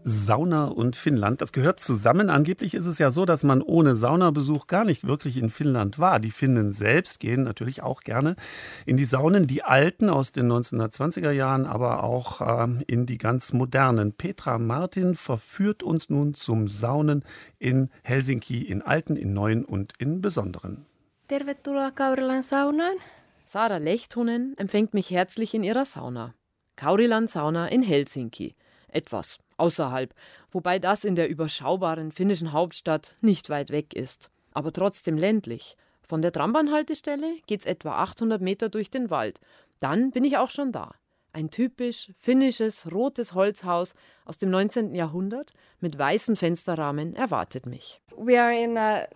Sauna und Finnland, das gehört zusammen. Angeblich ist es ja so, dass man ohne Saunabesuch gar nicht wirklich in Finnland war. Die Finnen selbst gehen natürlich auch gerne in die Saunen, die alten aus den neunzehnhundertzwanziger Jahren, aber auch ähm, in die ganz modernen. Petra Martin verführt uns nun zum Saunen in Helsinki, in alten, in neuen und in besonderen. Tervetuloa Kaurilan Saunaan. Sarah Lehtonen empfängt mich herzlich in ihrer Sauna. Kaurilan Sauna in Helsinki. Etwas außerhalb, wobei das in der überschaubaren finnischen Hauptstadt nicht weit weg ist. Aber trotzdem ländlich. Von der Trambahnhaltestelle geht's etwa achthundert Meter durch den Wald. Dann bin ich auch schon da. Ein typisch finnisches, rotes Holzhaus aus dem neunzehnten Jahrhundert mit weißen Fensterrahmen erwartet mich. Wir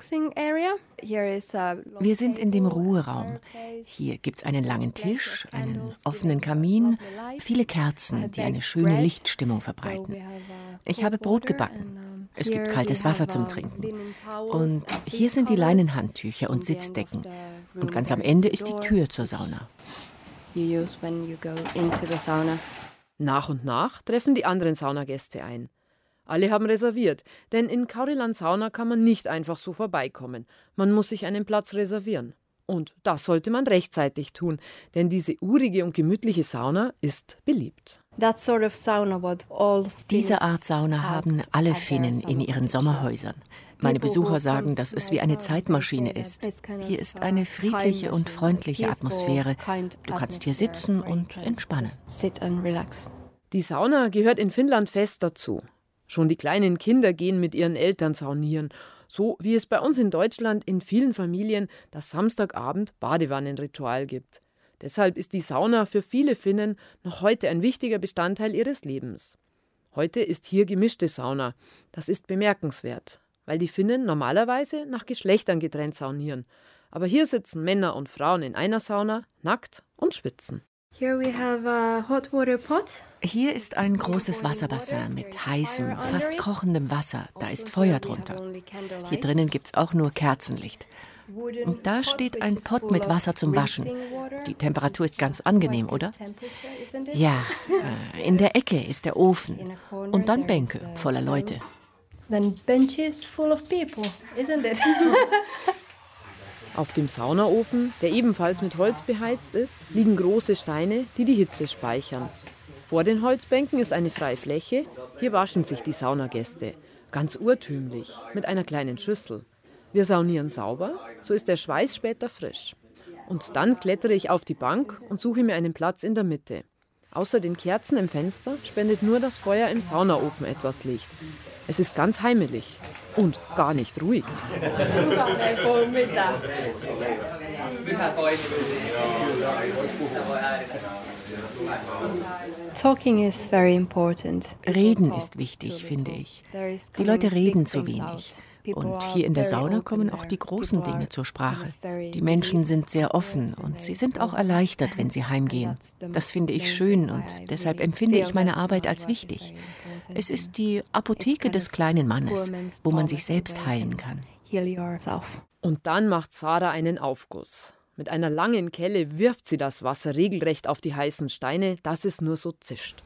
sind in dem Ruheraum. Hier gibt es einen langen Tisch, einen offenen Kamin, viele Kerzen, die eine schöne Lichtstimmung verbreiten. Ich habe Brot gebacken. Es gibt kaltes Wasser zum Trinken. Und hier sind die Leinenhandtücher und Sitzdecken. Und ganz am Ende ist die Tür zur Sauna. Nach und nach treffen die anderen Saunagäste ein. Alle haben reserviert, denn in Kaurilan Sauna kann man nicht einfach so vorbeikommen. Man muss sich einen Platz reservieren. Und das sollte man rechtzeitig tun, denn diese urige und gemütliche Sauna ist beliebt. Diese Art Sauna haben alle Finnen in ihren Sommerhäusern. Meine Besucher sagen, dass es wie eine Zeitmaschine ist. Hier ist eine friedliche und freundliche Atmosphäre. Du kannst hier sitzen und entspannen. Die Sauna gehört in Finnland fest dazu. Schon die kleinen Kinder gehen mit ihren Eltern saunieren, so wie es bei uns in Deutschland in vielen Familien das Samstagabend Badewannenritual gibt. Deshalb ist die Sauna für viele Finnen noch heute ein wichtiger Bestandteil ihres Lebens. Heute ist hier gemischte Sauna. Das ist bemerkenswert, weil die Finnen normalerweise nach Geschlechtern getrennt saunieren. Aber hier sitzen Männer und Frauen in einer Sauna, nackt und schwitzen. Hier ist ein großes Wasserbassin mit heißem, fast kochendem Wasser. Da ist Feuer drunter. Hier drinnen gibt es auch nur Kerzenlicht. Und da steht ein Pott mit Wasser zum Waschen. Die Temperatur ist ganz angenehm, oder? Ja, in der Ecke ist der Ofen. Und dann Bänke voller Leute. Then benches full of people, isn't it? Auf dem Saunaofen, der ebenfalls mit Holz beheizt ist, liegen große Steine, die die Hitze speichern. Vor den Holzbänken ist eine freie Fläche. Hier waschen sich die Saunagäste. Ganz urtümlich, mit einer kleinen Schüssel. Wir saunieren sauber, so ist der Schweiß später frisch. Und dann klettere ich auf die Bank und suche mir einen Platz in der Mitte. Außer den Kerzen im Fenster spendet nur das Feuer im Saunaofen etwas Licht. Es ist ganz heimelig und gar nicht ruhig. Talking is very important. Reden ist wichtig, finde ich. Die Leute reden zu wenig. Und hier in der Sauna kommen auch die großen Dinge zur Sprache. Die Menschen sind sehr offen und sie sind auch erleichtert, wenn sie heimgehen. Das finde ich schön und deshalb empfinde ich meine Arbeit als wichtig. Es ist die Apotheke des kleinen Mannes, wo man sich selbst heilen kann. Und dann macht Sarah einen Aufguss. Mit einer langen Kelle wirft sie das Wasser regelrecht auf die heißen Steine, dass es nur so zischt.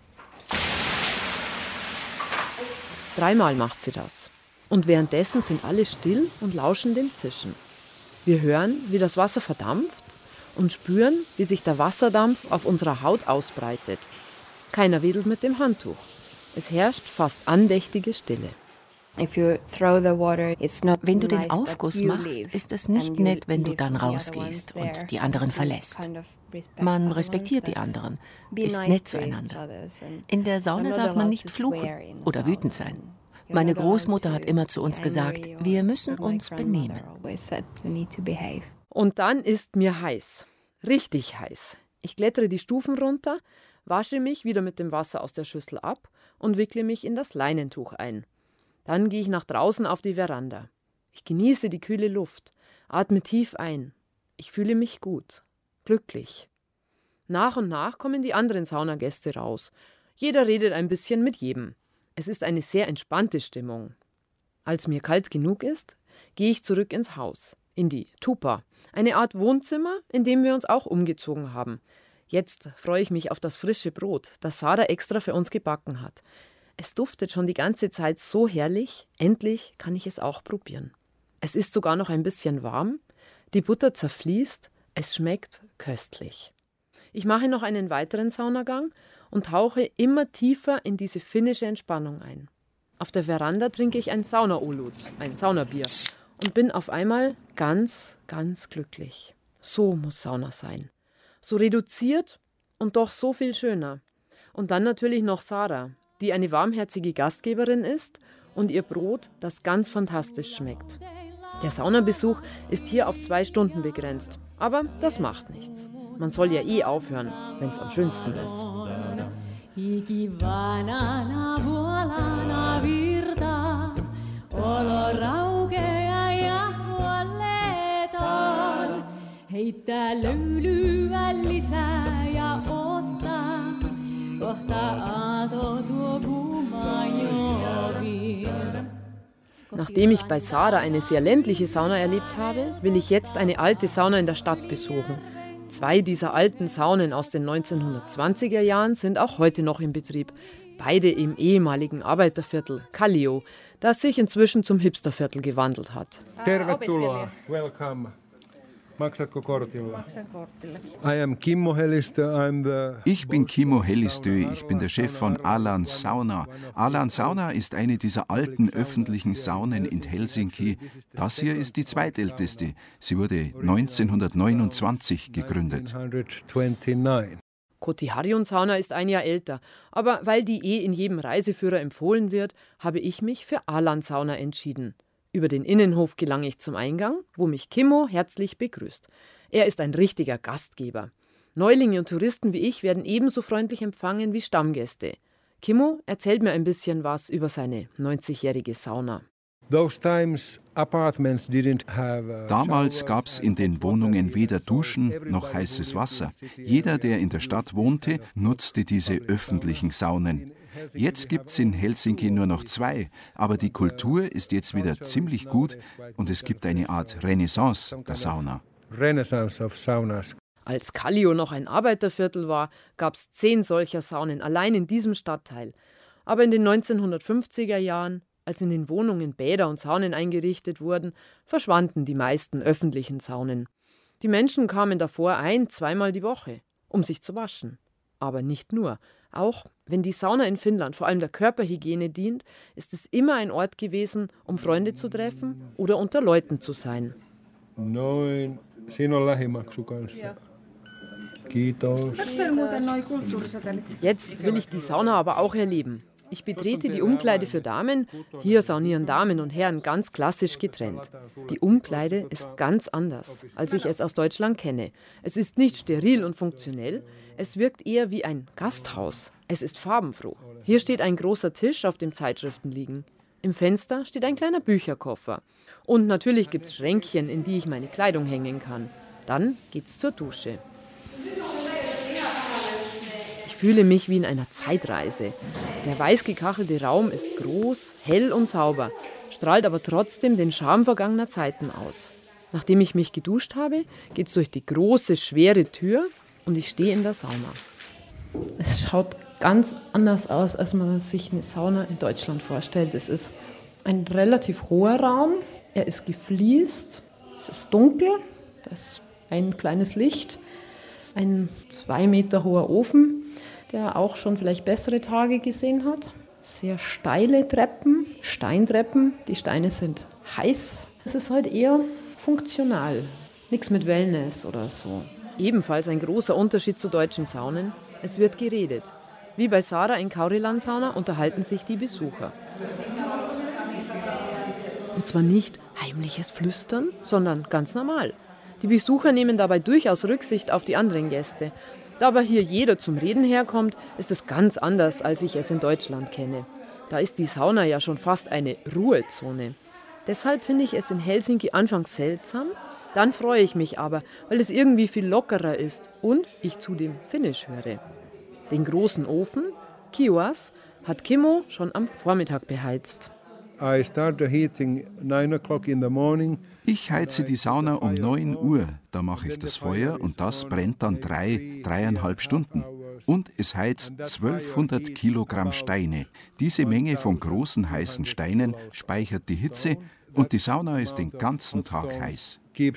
Dreimal macht sie das. Und währenddessen sind alle still und lauschen dem Zischen. Wir hören, wie das Wasser verdampft und spüren, wie sich der Wasserdampf auf unserer Haut ausbreitet. Keiner wedelt mit dem Handtuch. Es herrscht fast andächtige Stille. Wenn du den Aufguss machst, ist es nicht nett, wenn du dann rausgehst und die anderen verlässt. Man respektiert die anderen, ist nett zueinander. In der Sauna darf man nicht fluchen oder wütend sein. Meine Großmutter hat immer zu uns gesagt, wir müssen uns benehmen. Und dann ist mir heiß, richtig heiß. Ich klettere die Stufen runter, wasche mich wieder mit dem Wasser aus der Schüssel ab und wickle mich in das Leinentuch ein. Dann gehe ich nach draußen auf die Veranda. Ich genieße die kühle Luft, atme tief ein. Ich fühle mich gut, glücklich. Nach und nach kommen die anderen Saunagäste raus. Jeder redet ein bisschen mit jedem. Es ist eine sehr entspannte Stimmung. Als mir kalt genug ist, gehe ich zurück ins Haus, in die Tupa, eine Art Wohnzimmer, in dem wir uns auch umgezogen haben. Jetzt freue ich mich auf das frische Brot, das Sarah extra für uns gebacken hat. Es duftet schon die ganze Zeit so herrlich, endlich kann ich es auch probieren. Es ist sogar noch ein bisschen warm, die Butter zerfließt, es schmeckt köstlich. Ich mache noch einen weiteren Saunagang und tauche immer tiefer in diese finnische Entspannung ein. Auf der Veranda trinke ich ein Sauna-Olut, ein Saunabier, und bin auf einmal ganz, ganz glücklich. So muss Sauna sein. So reduziert und doch so viel schöner. Und dann natürlich noch Sarah, die eine warmherzige Gastgeberin ist und ihr Brot, das ganz fantastisch schmeckt. Der Saunabesuch ist hier auf zwei Stunden begrenzt, aber das macht nichts. Man soll ja eh aufhören, wenn es am schönsten ist. Heittää löylyä lisää ja ottaa, kohta aato tuo kuuma jovi. Nachdem ich bei Sarah eine sehr ländliche Sauna erlebt habe, will ich jetzt eine alte Sauna in der Stadt besuchen. Zwei dieser alten Saunen aus den neunzehnhundertzwanziger Jahren sind auch heute noch in Betrieb. Beide im ehemaligen Arbeiterviertel Kallio, das sich inzwischen zum Hipsterviertel gewandelt hat. Tervetuloa, welcome. Maksatko kortilla? I am Kimmo Hellistö, I'm the... Ich bin Kimmo Hellistö, ich bin der Chef von Alan Sauna. Alan Sauna ist eine dieser alten öffentlichen Saunen in Helsinki. Das hier ist die zweitälteste. Sie wurde neunzehnhundertneunundzwanzig gegründet. Kotiharjun-Sauna ist ein Jahr älter, aber weil die eh in jedem Reiseführer empfohlen wird, habe ich mich für Alan Sauna entschieden. Über den Innenhof gelang ich zum Eingang, wo mich Kimmo herzlich begrüßt. Er ist ein richtiger Gastgeber. Neulinge und Touristen wie ich werden ebenso freundlich empfangen wie Stammgäste. Kimmo erzählt mir ein bisschen was über seine neunzigjährige Sauna. Damals gab es in den Wohnungen weder Duschen noch heißes Wasser. Jeder, der in der Stadt wohnte, nutzte diese öffentlichen Saunen. Jetzt gibt es in Helsinki nur noch zwei, aber die Kultur ist jetzt wieder ziemlich gut und es gibt eine Art Renaissance der Sauna. Als Kallio noch ein Arbeiterviertel war, gab es zehn solcher Saunen allein in diesem Stadtteil. Aber in den neunzehnhundertfünfziger Jahren, als in den Wohnungen Bäder und Saunen eingerichtet wurden, verschwanden die meisten öffentlichen Saunen. Die Menschen kamen davor ein-, zweimal die Woche, um sich zu waschen. Aber nicht nur. Auch wenn die Sauna in Finnland vor allem der Körperhygiene dient, ist es immer ein Ort gewesen, um Freunde zu treffen oder unter Leuten zu sein. Noin. Siinä on lähimaksu kanssa. Ja. Kiitos. Jetzt will ich die Sauna aber auch erleben. Ich betrete die Umkleide für Damen. Hier saunieren Damen und Herren ganz klassisch getrennt. Die Umkleide ist ganz anders, als ich es aus Deutschland kenne. Es ist nicht steril und funktionell. Es wirkt eher wie ein Gasthaus. Es ist farbenfroh. Hier steht ein großer Tisch, auf dem Zeitschriften liegen. Im Fenster steht ein kleiner Bücherkoffer. Und natürlich gibt es Schränkchen, in die ich meine Kleidung hängen kann. Dann geht's zur Dusche. Ich fühle mich wie in einer Zeitreise. Der weiß gekachelte Raum ist groß, hell und sauber, strahlt aber trotzdem den Charme vergangener Zeiten aus. Nachdem ich mich geduscht habe, geht's durch die große, schwere Tür und ich stehe in der Sauna. Es schaut ganz anders aus, als man sich eine Sauna in Deutschland vorstellt. Es ist ein relativ hoher Raum, er ist gefliest, es ist dunkel, da ist ein kleines Licht, ein zwei Meter hoher Ofen, der auch schon vielleicht bessere Tage gesehen hat. Sehr steile Treppen, Steintreppen, die Steine sind heiß. Es ist halt eher funktional, nichts mit Wellness oder so. Ebenfalls ein großer Unterschied zu deutschen Saunen, es wird geredet. Wie bei Sarah in Kaurilan-Sauna unterhalten sich die Besucher. Und zwar nicht heimliches Flüstern, sondern ganz normal. Die Besucher nehmen dabei durchaus Rücksicht auf die anderen Gäste. Da aber hier jeder zum Reden herkommt, ist es ganz anders, als ich es in Deutschland kenne. Da ist die Sauna ja schon fast eine Ruhezone. Deshalb finde ich es in Helsinki anfangs seltsam, dann freue ich mich aber, weil es irgendwie viel lockerer ist und ich zudem Finnisch höre. Den großen Ofen, Kiuas, hat Kimmo schon am Vormittag beheizt. I start the heating nine o'clock in the morning. Ich heize die Sauna um neun Uhr. Da mache ich das Feuer und das brennt dann drei, dreieinhalb Stunden. Und es heizt zwölfhundert Kilogramm Steine. Diese Menge von großen heißen Steinen speichert die Hitze und die Sauna ist den ganzen Tag heiß. Die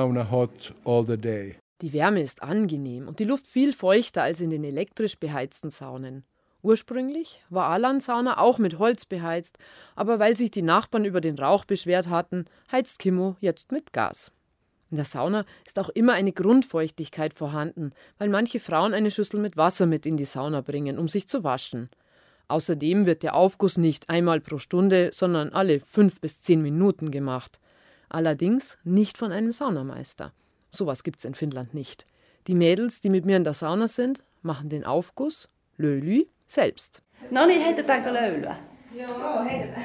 Wärme ist angenehm und die Luft viel feuchter als in den elektrisch beheizten Saunen. Ursprünglich war Alans Sauna auch mit Holz beheizt, aber weil sich die Nachbarn über den Rauch beschwert hatten, heizt Kimmo jetzt mit Gas. In der Sauna ist auch immer eine Grundfeuchtigkeit vorhanden, weil manche Frauen eine Schüssel mit Wasser mit in die Sauna bringen, um sich zu waschen. Außerdem wird der Aufguss nicht einmal pro Stunde, sondern alle fünf bis zehn Minuten gemacht. Allerdings nicht von einem Saunameister. Sowas gibt's in Finnland nicht. Die Mädels, die mit mir in der Sauna sind, machen den Aufguss, löyly, selbst. No niin, heitetäänkö löylyä? Joo, heitetään.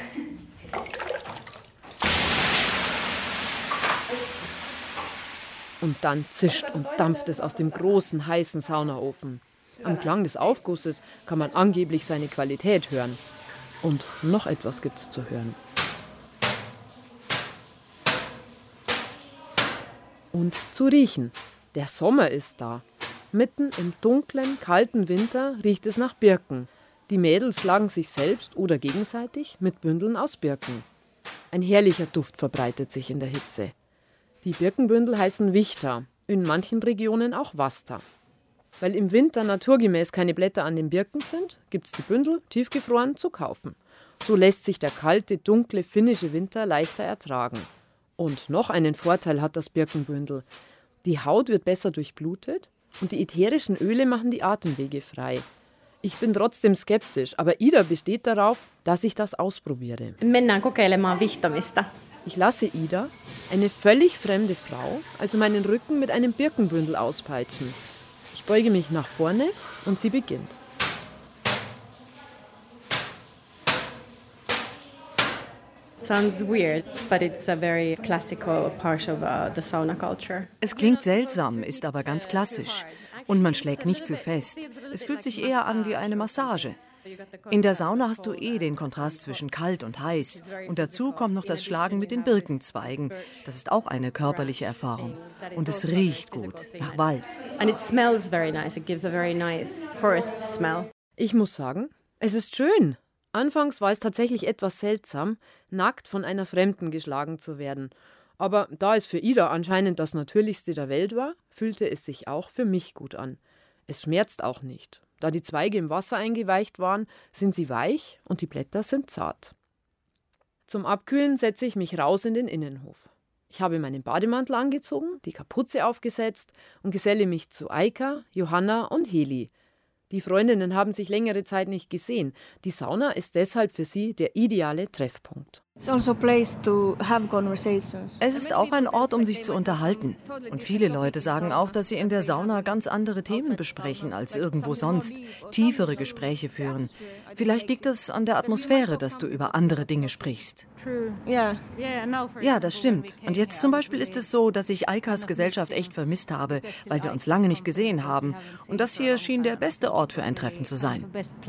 Und dann zischt und dampft es aus dem großen, heißen Saunaofen. Am Klang des Aufgusses kann man angeblich seine Qualität hören. Und noch etwas gibt's zu hören. Und zu riechen. Der Sommer ist da. Mitten im dunklen, kalten Winter riecht es nach Birken. Die Mädels schlagen sich selbst oder gegenseitig mit Bündeln aus Birken. Ein herrlicher Duft verbreitet sich in der Hitze. Die Birkenbündel heißen Vichta, in manchen Regionen auch Vasta. Weil im Winter naturgemäß keine Blätter an den Birken sind, gibt es die Bündel tiefgefroren zu kaufen. So lässt sich der kalte, dunkle finnische Winter leichter ertragen. Und noch einen Vorteil hat das Birkenbündel. Die Haut wird besser durchblutet und die ätherischen Öle machen die Atemwege frei. Ich bin trotzdem skeptisch, aber Ida besteht darauf, dass ich das ausprobiere. Mennään kokeilemaan vihtomista. Ich lasse Ida, eine völlig fremde Frau, also meinen Rücken mit einem Birkenbündel auspeitschen. Ich beuge mich nach vorne und sie beginnt. Sounds weird, but it's a very classical part of uh, the sauna culture. Es klingt seltsam, ist aber ganz klassisch. Und man schlägt nicht zu fest. Es fühlt sich eher an wie eine Massage. In der Sauna hast du eh den Kontrast zwischen kalt und heiß. Und dazu kommt noch das Schlagen mit den Birkenzweigen. Das ist auch eine körperliche Erfahrung. Und es riecht gut, nach Wald. And it smells very nice. It gives a very nice forest smell. Ich muss sagen, es ist schön. Anfangs war es tatsächlich etwas seltsam, nackt von einer Fremden geschlagen zu werden. Aber da es für Ida anscheinend das Natürlichste der Welt war, fühlte es sich auch für mich gut an. Es schmerzt auch nicht. Da die Zweige im Wasser eingeweicht waren, sind sie weich und die Blätter sind zart. Zum Abkühlen setze ich mich raus in den Innenhof. Ich habe meinen Bademantel angezogen, die Kapuze aufgesetzt und geselle mich zu Eika, Johanna und Heli. Die Freundinnen haben sich längere Zeit nicht gesehen. Die Sauna ist deshalb für sie der ideale Treffpunkt. Es ist auch ein Ort, um sich zu unterhalten. Und viele Leute sagen auch, dass sie in der Sauna ganz andere Themen besprechen als irgendwo sonst, tiefere Gespräche führen. Vielleicht liegt es an der Atmosphäre, dass du über andere Dinge sprichst. Ja, das stimmt. Und jetzt zum Beispiel ist es so, dass ich Eikas Gesellschaft echt vermisst habe, weil wir uns lange nicht gesehen haben. Und das hier schien der beste Ort für ein Treffen zu sein.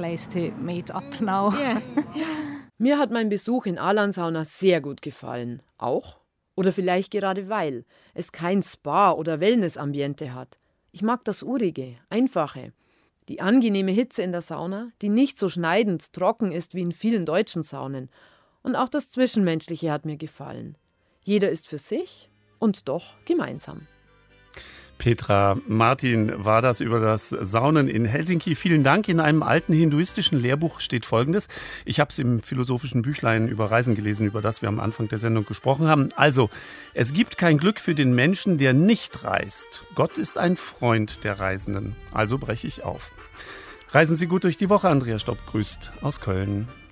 Mir hat mein Besuch in Alans Sauna sehr gut gefallen. Auch, oder vielleicht gerade weil, es kein Spa- oder Wellness-Ambiente hat. Ich mag das Urige, Einfache. Die angenehme Hitze in der Sauna, die nicht so schneidend trocken ist wie in vielen deutschen Saunen. Und auch das Zwischenmenschliche hat mir gefallen. Jeder ist für sich und doch gemeinsam. Petra Martin war das über das Saunen in Helsinki. Vielen Dank. In einem alten hinduistischen Lehrbuch steht Folgendes. Ich habe es im philosophischen Büchlein über Reisen gelesen, über das wir am Anfang der Sendung gesprochen haben. Also, es gibt kein Glück für den Menschen, der nicht reist. Gott ist ein Freund der Reisenden. Also breche ich auf. Reisen Sie gut durch die Woche. Andrea Stopp grüßt aus Köln.